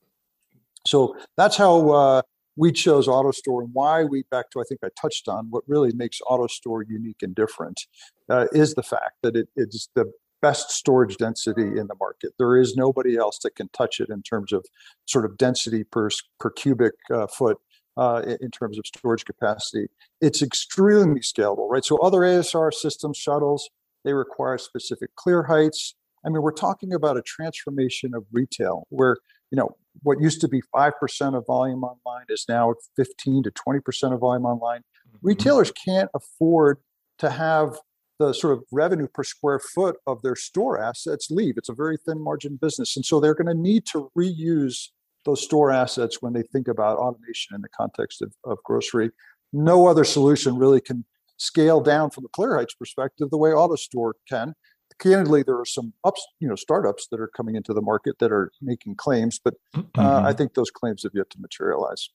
so that's how uh, we chose AutoStore, and why we, back to, I think I touched on, what really makes AutoStore unique and different uh, is the fact that it is the best storage density in the market. There is nobody else that can touch it in terms of sort of density per, per cubic uh, foot uh, in terms of storage capacity. It's extremely scalable, right? So other A S R systems, shuttles, they require specific clear heights. I mean, we're talking about a transformation of retail where, you know, what used to be five percent of volume online is now fifteen to twenty percent of volume online. Mm-hmm. Retailers can't afford to have the sort of revenue per square foot of their store assets leave. It's a very thin margin business. And so they're going to need to reuse those store assets when they think about automation in the context of, of grocery. No other solution really can scale down from a clear heights perspective the way AutoStore can. Candidly, there are some ups, you know, startups that are coming into the market that are making claims, but uh, mm-hmm. I think those claims have yet to materialize.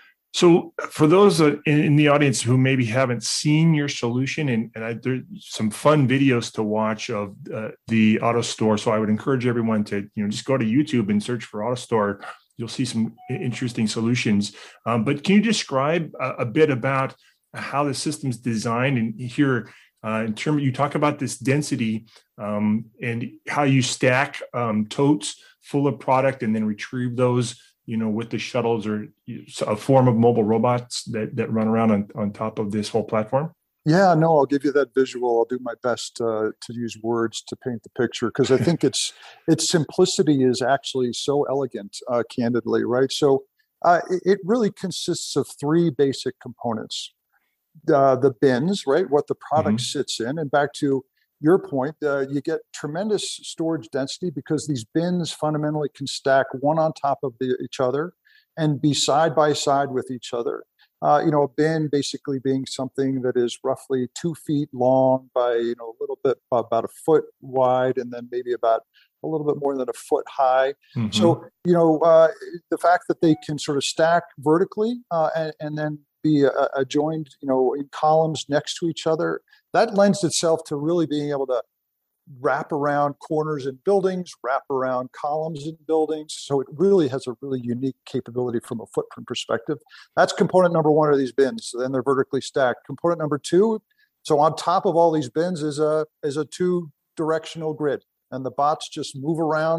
So, for those uh, in, in the audience who maybe haven't seen your solution, and, and I, there's some fun videos to watch of uh, the AutoStore. So, I would encourage everyone to, you know, just go to YouTube and search for AutoStore. You'll see some interesting solutions. Um, but can you describe a, a bit about how the system's designed, and here? Uh, in terms, you talk about this density um, and how you stack um, totes full of product and then retrieve those, you know, with the shuttles or a form of mobile robots that, that run around on, on top of this whole platform? Yeah, no, I'll give you that visual. I'll do my best uh, to use words to paint the picture, because I think its its simplicity is actually so elegant, uh, candidly, right? So uh, it really consists of three basic components. Uh, the bins, right? What the product mm-hmm. sits in. And back to your point, uh, you get tremendous storage density because these bins fundamentally can stack one on top of the, each other and be side by side with each other. Uh, you know, a bin basically being something that is roughly two feet long by, you know, a little bit about a foot wide, and then maybe about a little bit more than a foot high. Mm-hmm. So, you know, uh, the fact that they can sort of stack vertically uh, and, and then be uh, adjoined, you know, in columns next to each other, that lends itself to really being able to wrap around corners in buildings, wrap around columns in buildings. So it really has a really unique capability from a footprint perspective. That's component number one of these bins. So then they're vertically stacked. Component number two, so on top of all these bins is a is a two directional grid, and the bots just move around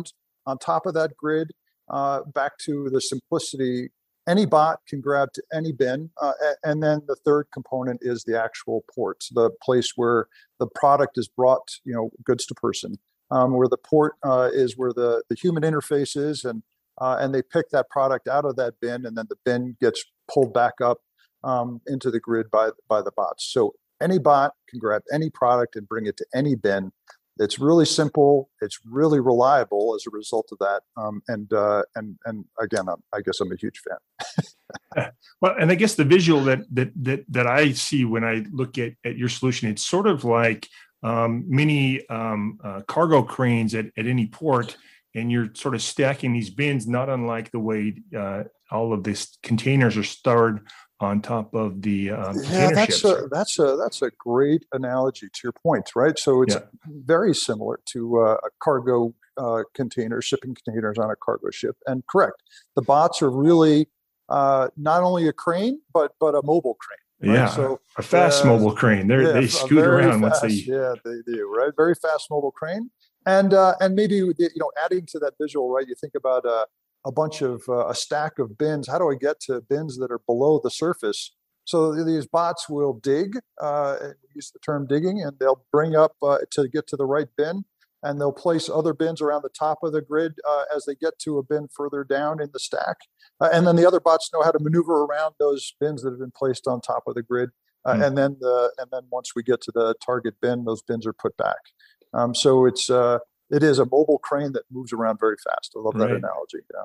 on top of that grid. Uh, back to the simplicity, any bot can grab to any bin. Uh, and then the third component is the actual port, the place where the product is brought, you know, goods to person, um, where the port uh, is where the, the human interface is. And, uh, and they pick that product out of that bin, and then the bin gets pulled back up um, into the grid by, by the bots. So any bot can grab any product and bring it to any bin. It's really simple. It's really reliable as a result of that. Um, and uh, and and again, I'm, I guess I'm a huge fan. Well, and I guess the visual that that that that I see when I look at at your solution, it's sort of like um, mini um, uh, cargo cranes at, at any port, and you're sort of stacking these bins, not unlike the way uh, all of these containers are stored on top of the um, yeah, container that's ships. a that's a that's a great analogy to your point, right? So it's Yeah. very similar to uh, a cargo uh, container, shipping containers on a cargo ship. And correct, the bots are really uh, not only a crane, but but a mobile crane. Right? Yeah, So a fast uh, mobile crane. They yeah, they a scoot very around once fast- they. Yeah, they do. Right, very fast mobile crane, and uh, and maybe you know, adding to that visual, right? You think about uh, a bunch of uh, a stack of bins. How do I get to bins that are below the surface? So these bots will dig, uh, use the term digging, and they'll bring up uh, to get to the right bin, and they'll place other bins around the top of the grid uh, as they get to a bin further down in the stack. Uh, and then the other bots know how to maneuver around those bins that have been placed on top of the grid. Uh, Mm. And then the and then once we get to the target bin, those bins are put back. Um, so it's uh, it is a mobile crane that moves around very fast. I love that Right. analogy. Yeah.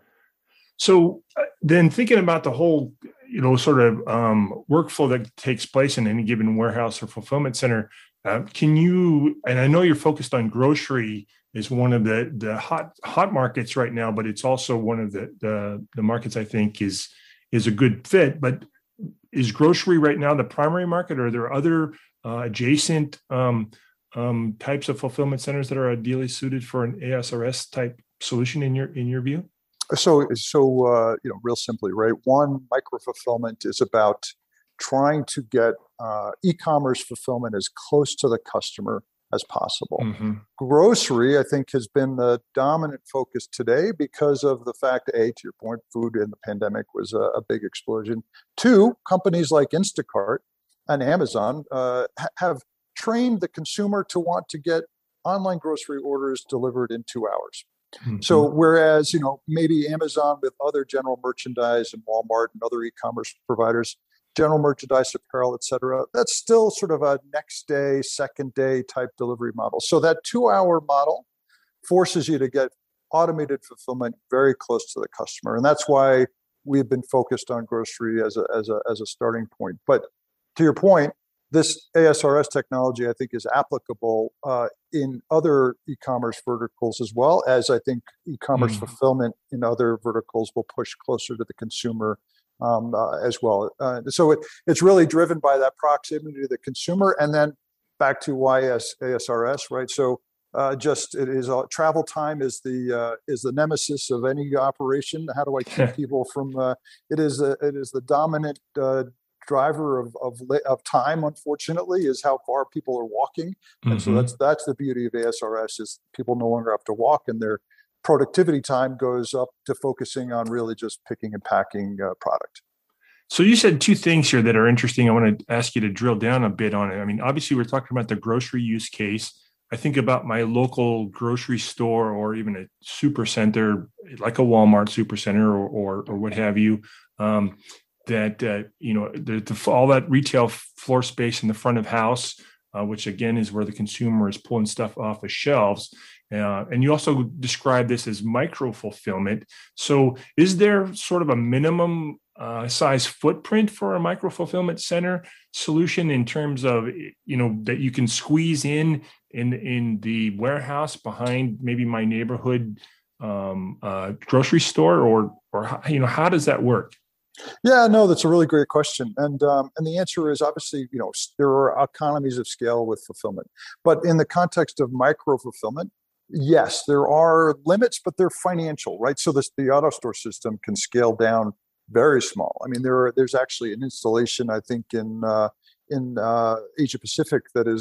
So uh, then thinking about the whole, you know, sort of um, workflow that takes place in any given warehouse or fulfillment center, uh, can you, and I know you're focused on grocery is one of the the hot hot markets right now, but it's also one of the the, the markets I think is is a good fit. But is grocery right now the primary market, or are there other uh, adjacent um, um, types of fulfillment centers that are ideally suited for an A S R S type solution in your in your view? So, so uh, you know, real simply, right? One, micro fulfillment is about trying to get uh, e-commerce fulfillment as close to the customer as possible. Mm-hmm. Grocery, I think, has been the dominant focus today because of the fact that, A, to your point, food in the pandemic was a, a big explosion. Two, companies like Instacart and Amazon uh, ha- have trained the consumer to want to get online grocery orders delivered in two hours. Mm-hmm. So whereas, you know, maybe Amazon with other general merchandise and Walmart and other e-commerce providers, general merchandise, apparel, et cetera, that's still sort of a next day, second day type delivery model. So that two hour model forces you to get automated fulfillment very close to the customer. And that's why we've been focused on grocery as a, as a, as a starting point. But to your point, this A S R S technology, I think, is applicable uh, in other e-commerce verticals as well, as I think e-commerce Mm. fulfillment in other verticals will push closer to the consumer um, uh, as well. Uh, so it, it's really driven by that proximity to the consumer, and then back to Y S A S R S, right? So uh, just it is uh, travel time is the uh, is the nemesis of any operation. How do I keep people from? Uh, it is a, it is the dominant Uh, driver of, of of time, unfortunately, is how far people are walking. And Mm-hmm. so that's that's the beauty of A S R S is people no longer have to walk, and their productivity time goes up to focusing on really just picking and packing uh, product. So you said two things here that are interesting. I want to ask you to drill down a bit on it. I mean, obviously we're talking about the grocery use case. I think about my local grocery store or even a super center, like a Walmart super center or or, or what have you. Um, that, uh, you know, the, the, all that retail floor space in the front of house, uh, which again is where the consumer is pulling stuff off of shelves. Uh, and you also describe this as micro fulfillment. So is there sort of a minimum uh, size footprint for a micro fulfillment center solution in terms of, you know, that you can squeeze in in, in the warehouse behind maybe my neighborhood um, uh, grocery store, or, or, you know, how does that work? Yeah, no, that's a really great question, and um, and the answer is obviously, you know, there are economies of scale with fulfillment, but in the context of micro fulfillment, yes, there are limits, but they're financial, right? So this the AutoStore system can scale down very small. I mean, there are, there's actually an installation I think in uh, in uh, Asia Pacific that is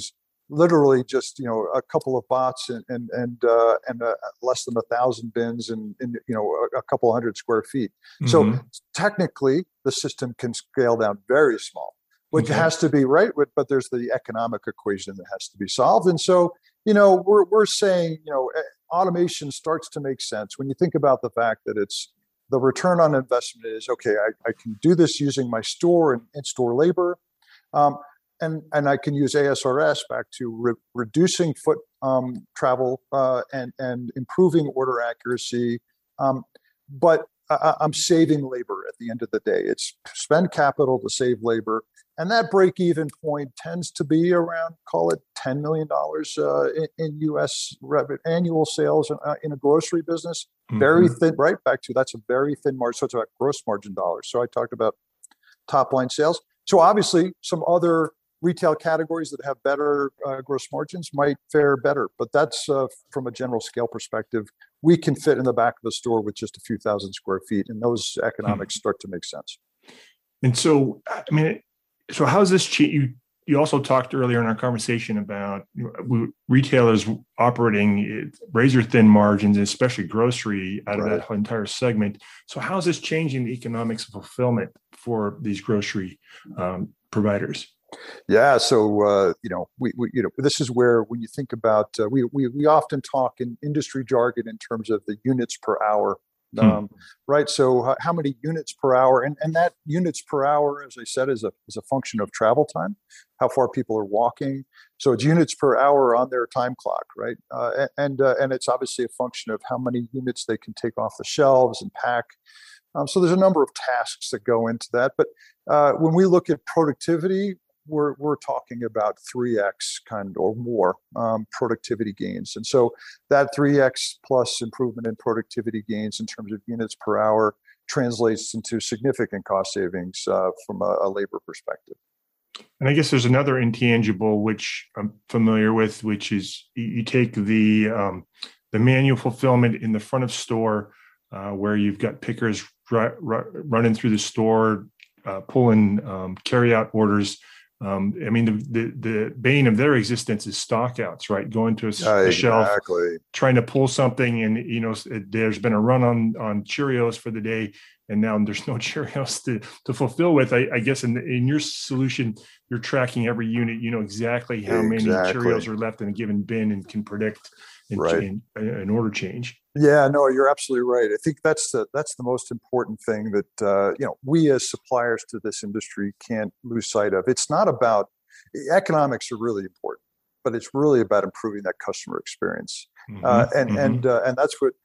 literally just, you know, a couple of bots and and and uh, and uh, less than a thousand bins and, and you know a, a couple hundred square feet. Mm-hmm. So technically, the system can scale down very small, which okay. has to be right. But there's the economic equation that has to be solved. And so, you know, we're we're saying, you know, automation starts to make sense when you think about the fact that it's the return on investment is okay. I, I can do this using my store and in-store labor. Um, And, and I can use A S R S back to re- reducing foot um, travel uh, and, and improving order accuracy. Um, but I, I'm saving labor at the end of the day. It's spend capital to save labor. And that break-even point tends to be around, call it ten million dollars uh, in, in U S revenue, annual sales uh, in a grocery business. Mm-hmm. Very thin, right? Back to that's a very thin margin. So it's about gross margin dollars. So I talked about top-line sales. So obviously some other retail categories that have better uh, gross margins might fare better, but that's uh, from a general scale perspective. We can fit in the back of the store with just a few thousand square feet, and those economics hmm. start to make sense. And so, I mean, so how's this change? You you also talked earlier in our conversation about retailers operating razor thin margins, especially grocery, out right. of that entire segment. So how's this changing the economics of fulfillment for these grocery um, providers? Yeah, so uh, you know, we, we you know this is where when you think about uh, we we we often talk in industry jargon in terms of the units per hour, um, hmm. right? So uh, how many units per hour, and and that units per hour, as I said, is a is a function of travel time, how far people are walking. So it's units per hour on their time clock, right? Uh, and uh, and it's obviously a function of how many units they can take off the shelves and pack. Um, so there's a number of tasks that go into that. But uh, when we look at productivity, we're we're talking about three X kind or more um, productivity gains. And so that three X plus improvement in productivity gains in terms of units per hour translates into significant cost savings uh, from a, a labor perspective. And I guess there's another intangible which I'm familiar with, which is you take the um, the manual fulfillment in the front of store uh, where you've got pickers r- r- running through the store, uh, pulling um, carry-out orders. Um, I mean, the, the the bane of their existence is stockouts, right? Going to a, yeah, a shelf, exactly. trying to pull something, and you know, there's been a run on on Cheerios for the day, and now there's no Cheerios to to fulfill with. I, I guess in in your solution, you're tracking every unit. You know exactly how exactly. many Cheerios are left in a given bin, and can predict an, right. an, an order change. Yeah, no, you're absolutely right. I think that's the that's the most important thing that uh, you know we as suppliers to this industry can't lose sight of. It's not about economics are really important, but it's really about improving that customer experience. Mm-hmm, uh, and mm-hmm. and uh, and that's what.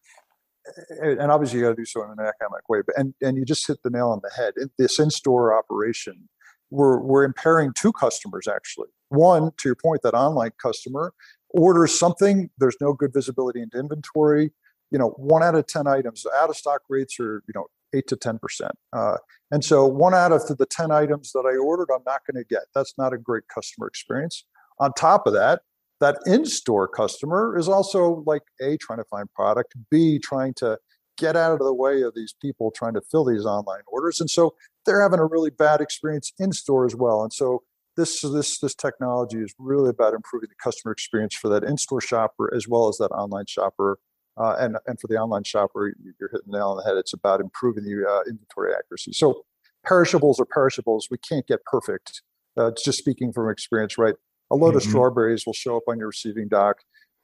And obviously, you got to do so in an economic way. But and and you just hit the nail on the head. In this in-store operation, we're we're impairing two customers actually. One, to your point, that online customer orders something. There's no good visibility into inventory. You know, one out of ten items, out of stock rates are, you know, eight to ten percent. Uh, and so one out of the ten items that I ordered, I'm not going to get. That's not a great customer experience. On top of that, that in-store customer is also like A, trying to find product, B, trying to get out of the way of these people trying to fill these online orders. And so they're having a really bad experience in-store as well. And so this, this, this technology is really about improving the customer experience for that in-store shopper as well as that online shopper. Uh, and, and for the online shopper, you're hitting the nail on the head. It's about improving the uh, inventory accuracy. So perishables are perishables. We can't get perfect. Uh, it's just speaking from experience, right? A load mm-hmm. of strawberries will show up on your receiving dock.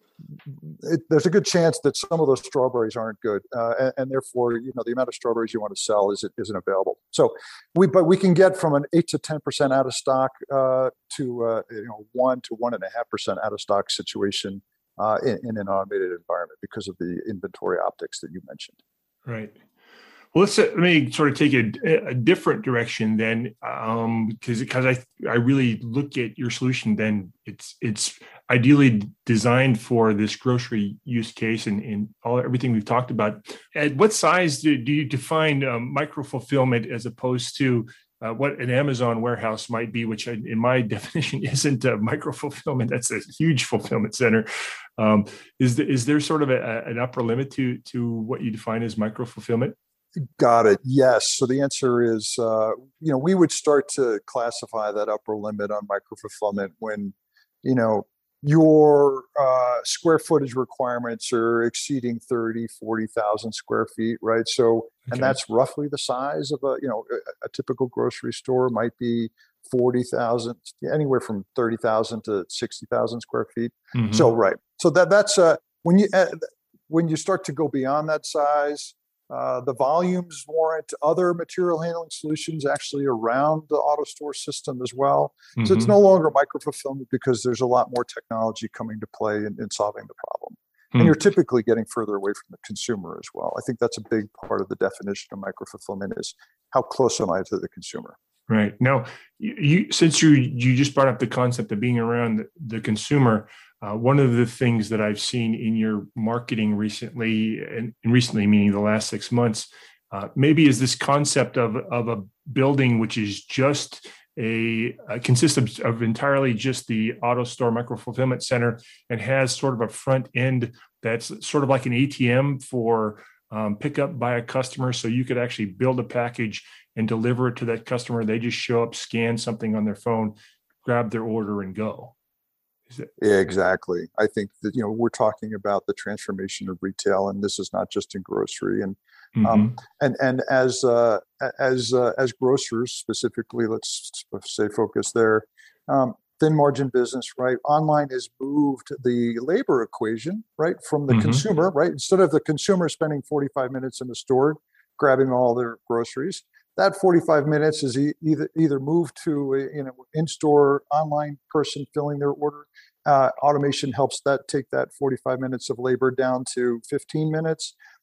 It, there's a good chance that some of those strawberries aren't good, uh, and, and therefore, you know, the amount of strawberries you want to sell is isn't available. So, we but we can get from an eight to ten percent out of stock uh, to uh, you know one to one and a half percent out of stock situation uh, in, in an automated environment because of the inventory optics that you mentioned. Right. Well, let's let me sort of take a, a different direction then, um, because because I I really look at your solution. Then it's it's ideally designed for this grocery use case and, and all everything we've talked about. At what size do, do you define um, micro fulfillment as opposed to uh, what an Amazon warehouse might be, which I, in my definition isn't a micro fulfillment. That's a huge fulfillment center. Um, is the, is there sort of a, an upper limit to to what you define as micro fulfillment? Got it. Yes. So the answer is, uh, you know, we would start to classify that upper limit on micro fulfillment when, you know, your uh, square footage requirements are exceeding thirty, forty thousand square feet, right? So, okay. And that's roughly the size of a, you know, a, a typical grocery store might be forty thousand, anywhere from thirty thousand to sixty thousand square feet. Mm-hmm. So, right. So that that's, uh, when you, uh, when you start to go beyond that size, Uh, the volumes warrant other material handling solutions actually around the AutoStore system as well. Mm-hmm. So it's no longer micro-fulfillment because there's a lot more technology coming to play in, in solving the problem. Mm-hmm. And you're typically getting further away from the consumer as well. I think that's a big part of the definition of micro-fulfillment is how close am I to the consumer? Right. Now, you, you since you you just brought up the concept of being around the, the consumer, Uh, one of the things that I've seen in your marketing recently, and recently meaning the last six months, uh, maybe is this concept of, of a building which is just a, a consists of, of entirely just the AutoStore micro fulfillment center and has sort of a front end that's sort of like an A T M for um, pickup by a customer. So you could actually build a package and deliver it to that customer. They just show up, scan something on their phone, grab their order, and go. Yeah, exactly. I think that, you know, we're talking about the transformation of retail, and this is not just in grocery. And mm-hmm. um, and and as uh, as uh, as grocers specifically, let's say focus there. Um, thin margin business, right? Online has moved the labor equation, right, from the mm-hmm. consumer, right? Instead of the consumer spending forty-five minutes in the store grabbing all their groceries, that forty-five minutes is e- either either moved to a, you know, in-store online person filling their order. Uh, automation helps that take that forty-five minutes of labor down to fifteen minutes.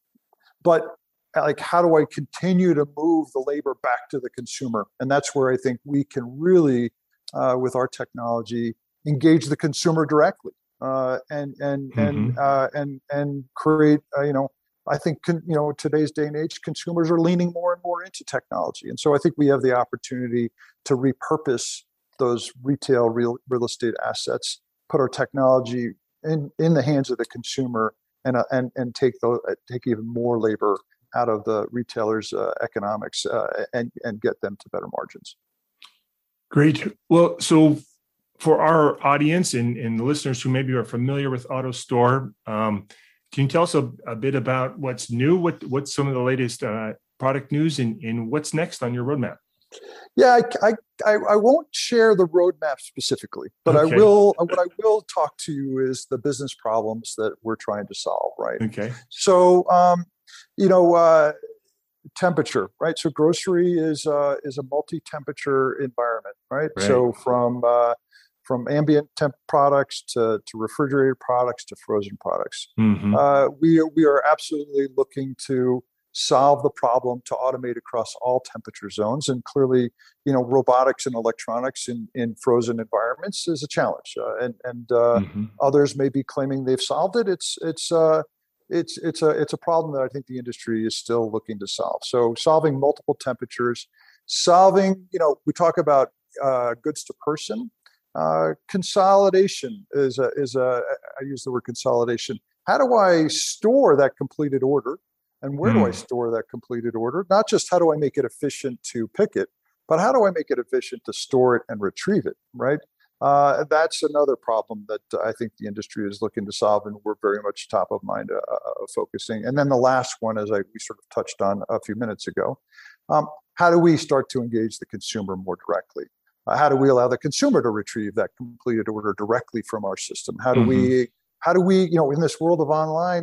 But like, how do I continue to move the labor back to the consumer? And that's where I think we can really, uh, with our technology, engage the consumer directly uh, and and mm-hmm. and uh, and and create, uh, you know. I think, you know, today's day and age, consumers are leaning more and more into technology. And so I think we have the opportunity to repurpose those retail real, real estate assets, put our technology in, in the hands of the consumer and, uh, and, and take those, uh, take even more labor out of the retailers' uh, economics uh, and, and get them to better margins. Great. Well, so for our audience and, and the listeners who maybe are familiar with AutoStore, um, can you tell us a, a bit about what's new? What what's some of the latest uh, product news and, and what's next on your roadmap? Yeah, I, I I won't share the roadmap specifically, but okay. I will. What I will talk to you is the business problems that we're trying to solve. Right. Okay. So, um, you know, uh, temperature. Right. So, grocery is uh, is a multi-temperature environment. Right. right. So, from uh, from ambient temp products to, to refrigerated products to frozen products. Mm-hmm. Uh, we, we are absolutely looking to solve the problem to automate across all temperature zones. And clearly, you know, robotics and electronics in, in frozen environments is a challenge. Uh, and and uh, mm-hmm. others may be claiming they've solved it. It's it's uh, it's it's a it's a problem that I think the industry is still looking to solve. So solving multiple temperatures, solving, you know, we talk about uh, goods to person. Uh, consolidation is a, is a, I use the word consolidation. How do I store that completed order? And where mm. do I store that completed order? Not just how do I make it efficient to pick it, but how do I make it efficient to store it and retrieve it, right? Uh, that's another problem that I think the industry is looking to solve, and we're very much top of mind uh, uh, focusing. And then the last one, as I we sort of touched on a few minutes ago, um, how do we start to engage the consumer more directly? Uh, how do we allow the consumer to retrieve that completed order directly from our system? How do mm-hmm. we, how do we, you know, in this world of online,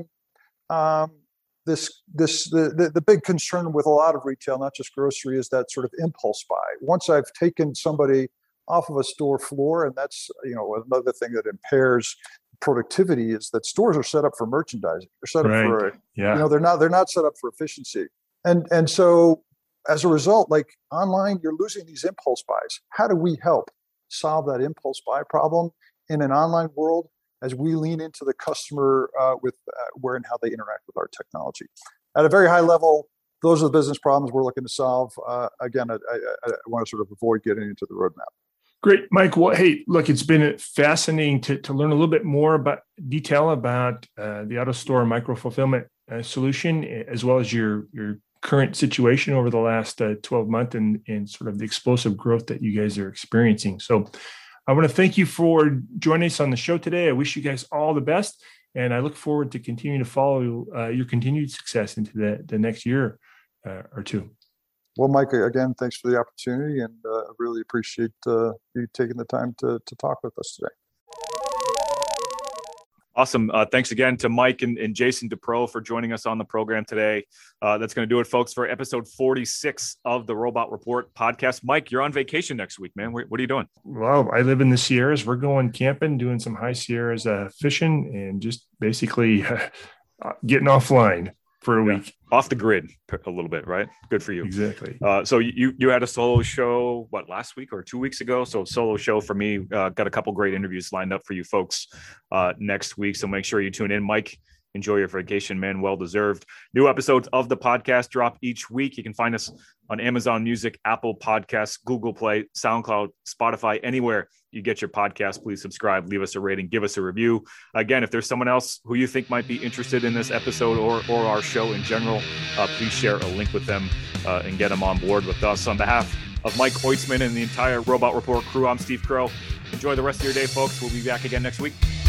um, this, this, the, the, the big concern with a lot of retail, not just grocery, is that sort of impulse buy. Once I've taken somebody off of a store floor, and that's, you know, another thing that impairs productivity is that stores are set up for merchandising. They're set up right. for, yeah. you know, they're not, they're not set up for efficiency. And, and so, as a result, like online, you're losing these impulse buys. How do we help solve that impulse buy problem in an online world as we lean into the customer uh, with uh, where and how they interact with our technology? At a very high level, those are the business problems we're looking to solve. Uh, again, I, I, I want to sort of avoid getting into the roadmap. Great, Mike. Well, hey, look, it's been fascinating to, to learn a little bit more about detail about uh, the AutoStore micro fulfillment uh, solution, as well as your your current situation over the last uh, twelve months and, and sort of the explosive growth that you guys are experiencing. So I want to thank you for joining us on the show today. I wish you guys all the best, and I look forward to continuing to follow uh, your continued success into the, the next year uh, or two. Well, Mike, again, thanks for the opportunity, and uh, I really appreciate uh, you taking the time to, to talk with us today. Awesome. Uh, thanks again to Mike and, and Jason DePro for joining us on the program today. Uh, that's going to do it, folks, for episode forty-six of the Robot Report podcast. Mike, you're on vacation next week, man. What, what are you doing? Well, I live in the Sierras. We're going camping, doing some high Sierras uh, fishing, and just basically uh, getting offline for a yeah. week. Off the grid a little bit, right? Good for you. Exactly. Uh, so you you had a solo show, what, last week or two weeks ago? So solo show for me. Uh, got a couple great interviews lined up for you folks uh, next week. So make sure you tune in. Mike, enjoy your vacation, man. Well deserved. New episodes of the podcast drop each week. You can find us on Amazon Music, Apple Podcasts, Google Play, SoundCloud, Spotify, anywhere you get your podcast. Please subscribe, leave us a rating, give us a review. Again, if there's someone else who you think might be interested in this episode or, or our show in general, uh, please share a link with them uh, and get them on board with us. On behalf of Mike Hoitzman and the entire Robot Report crew, I'm Steve Crow. Enjoy the rest of your day, folks. We'll be back again next week.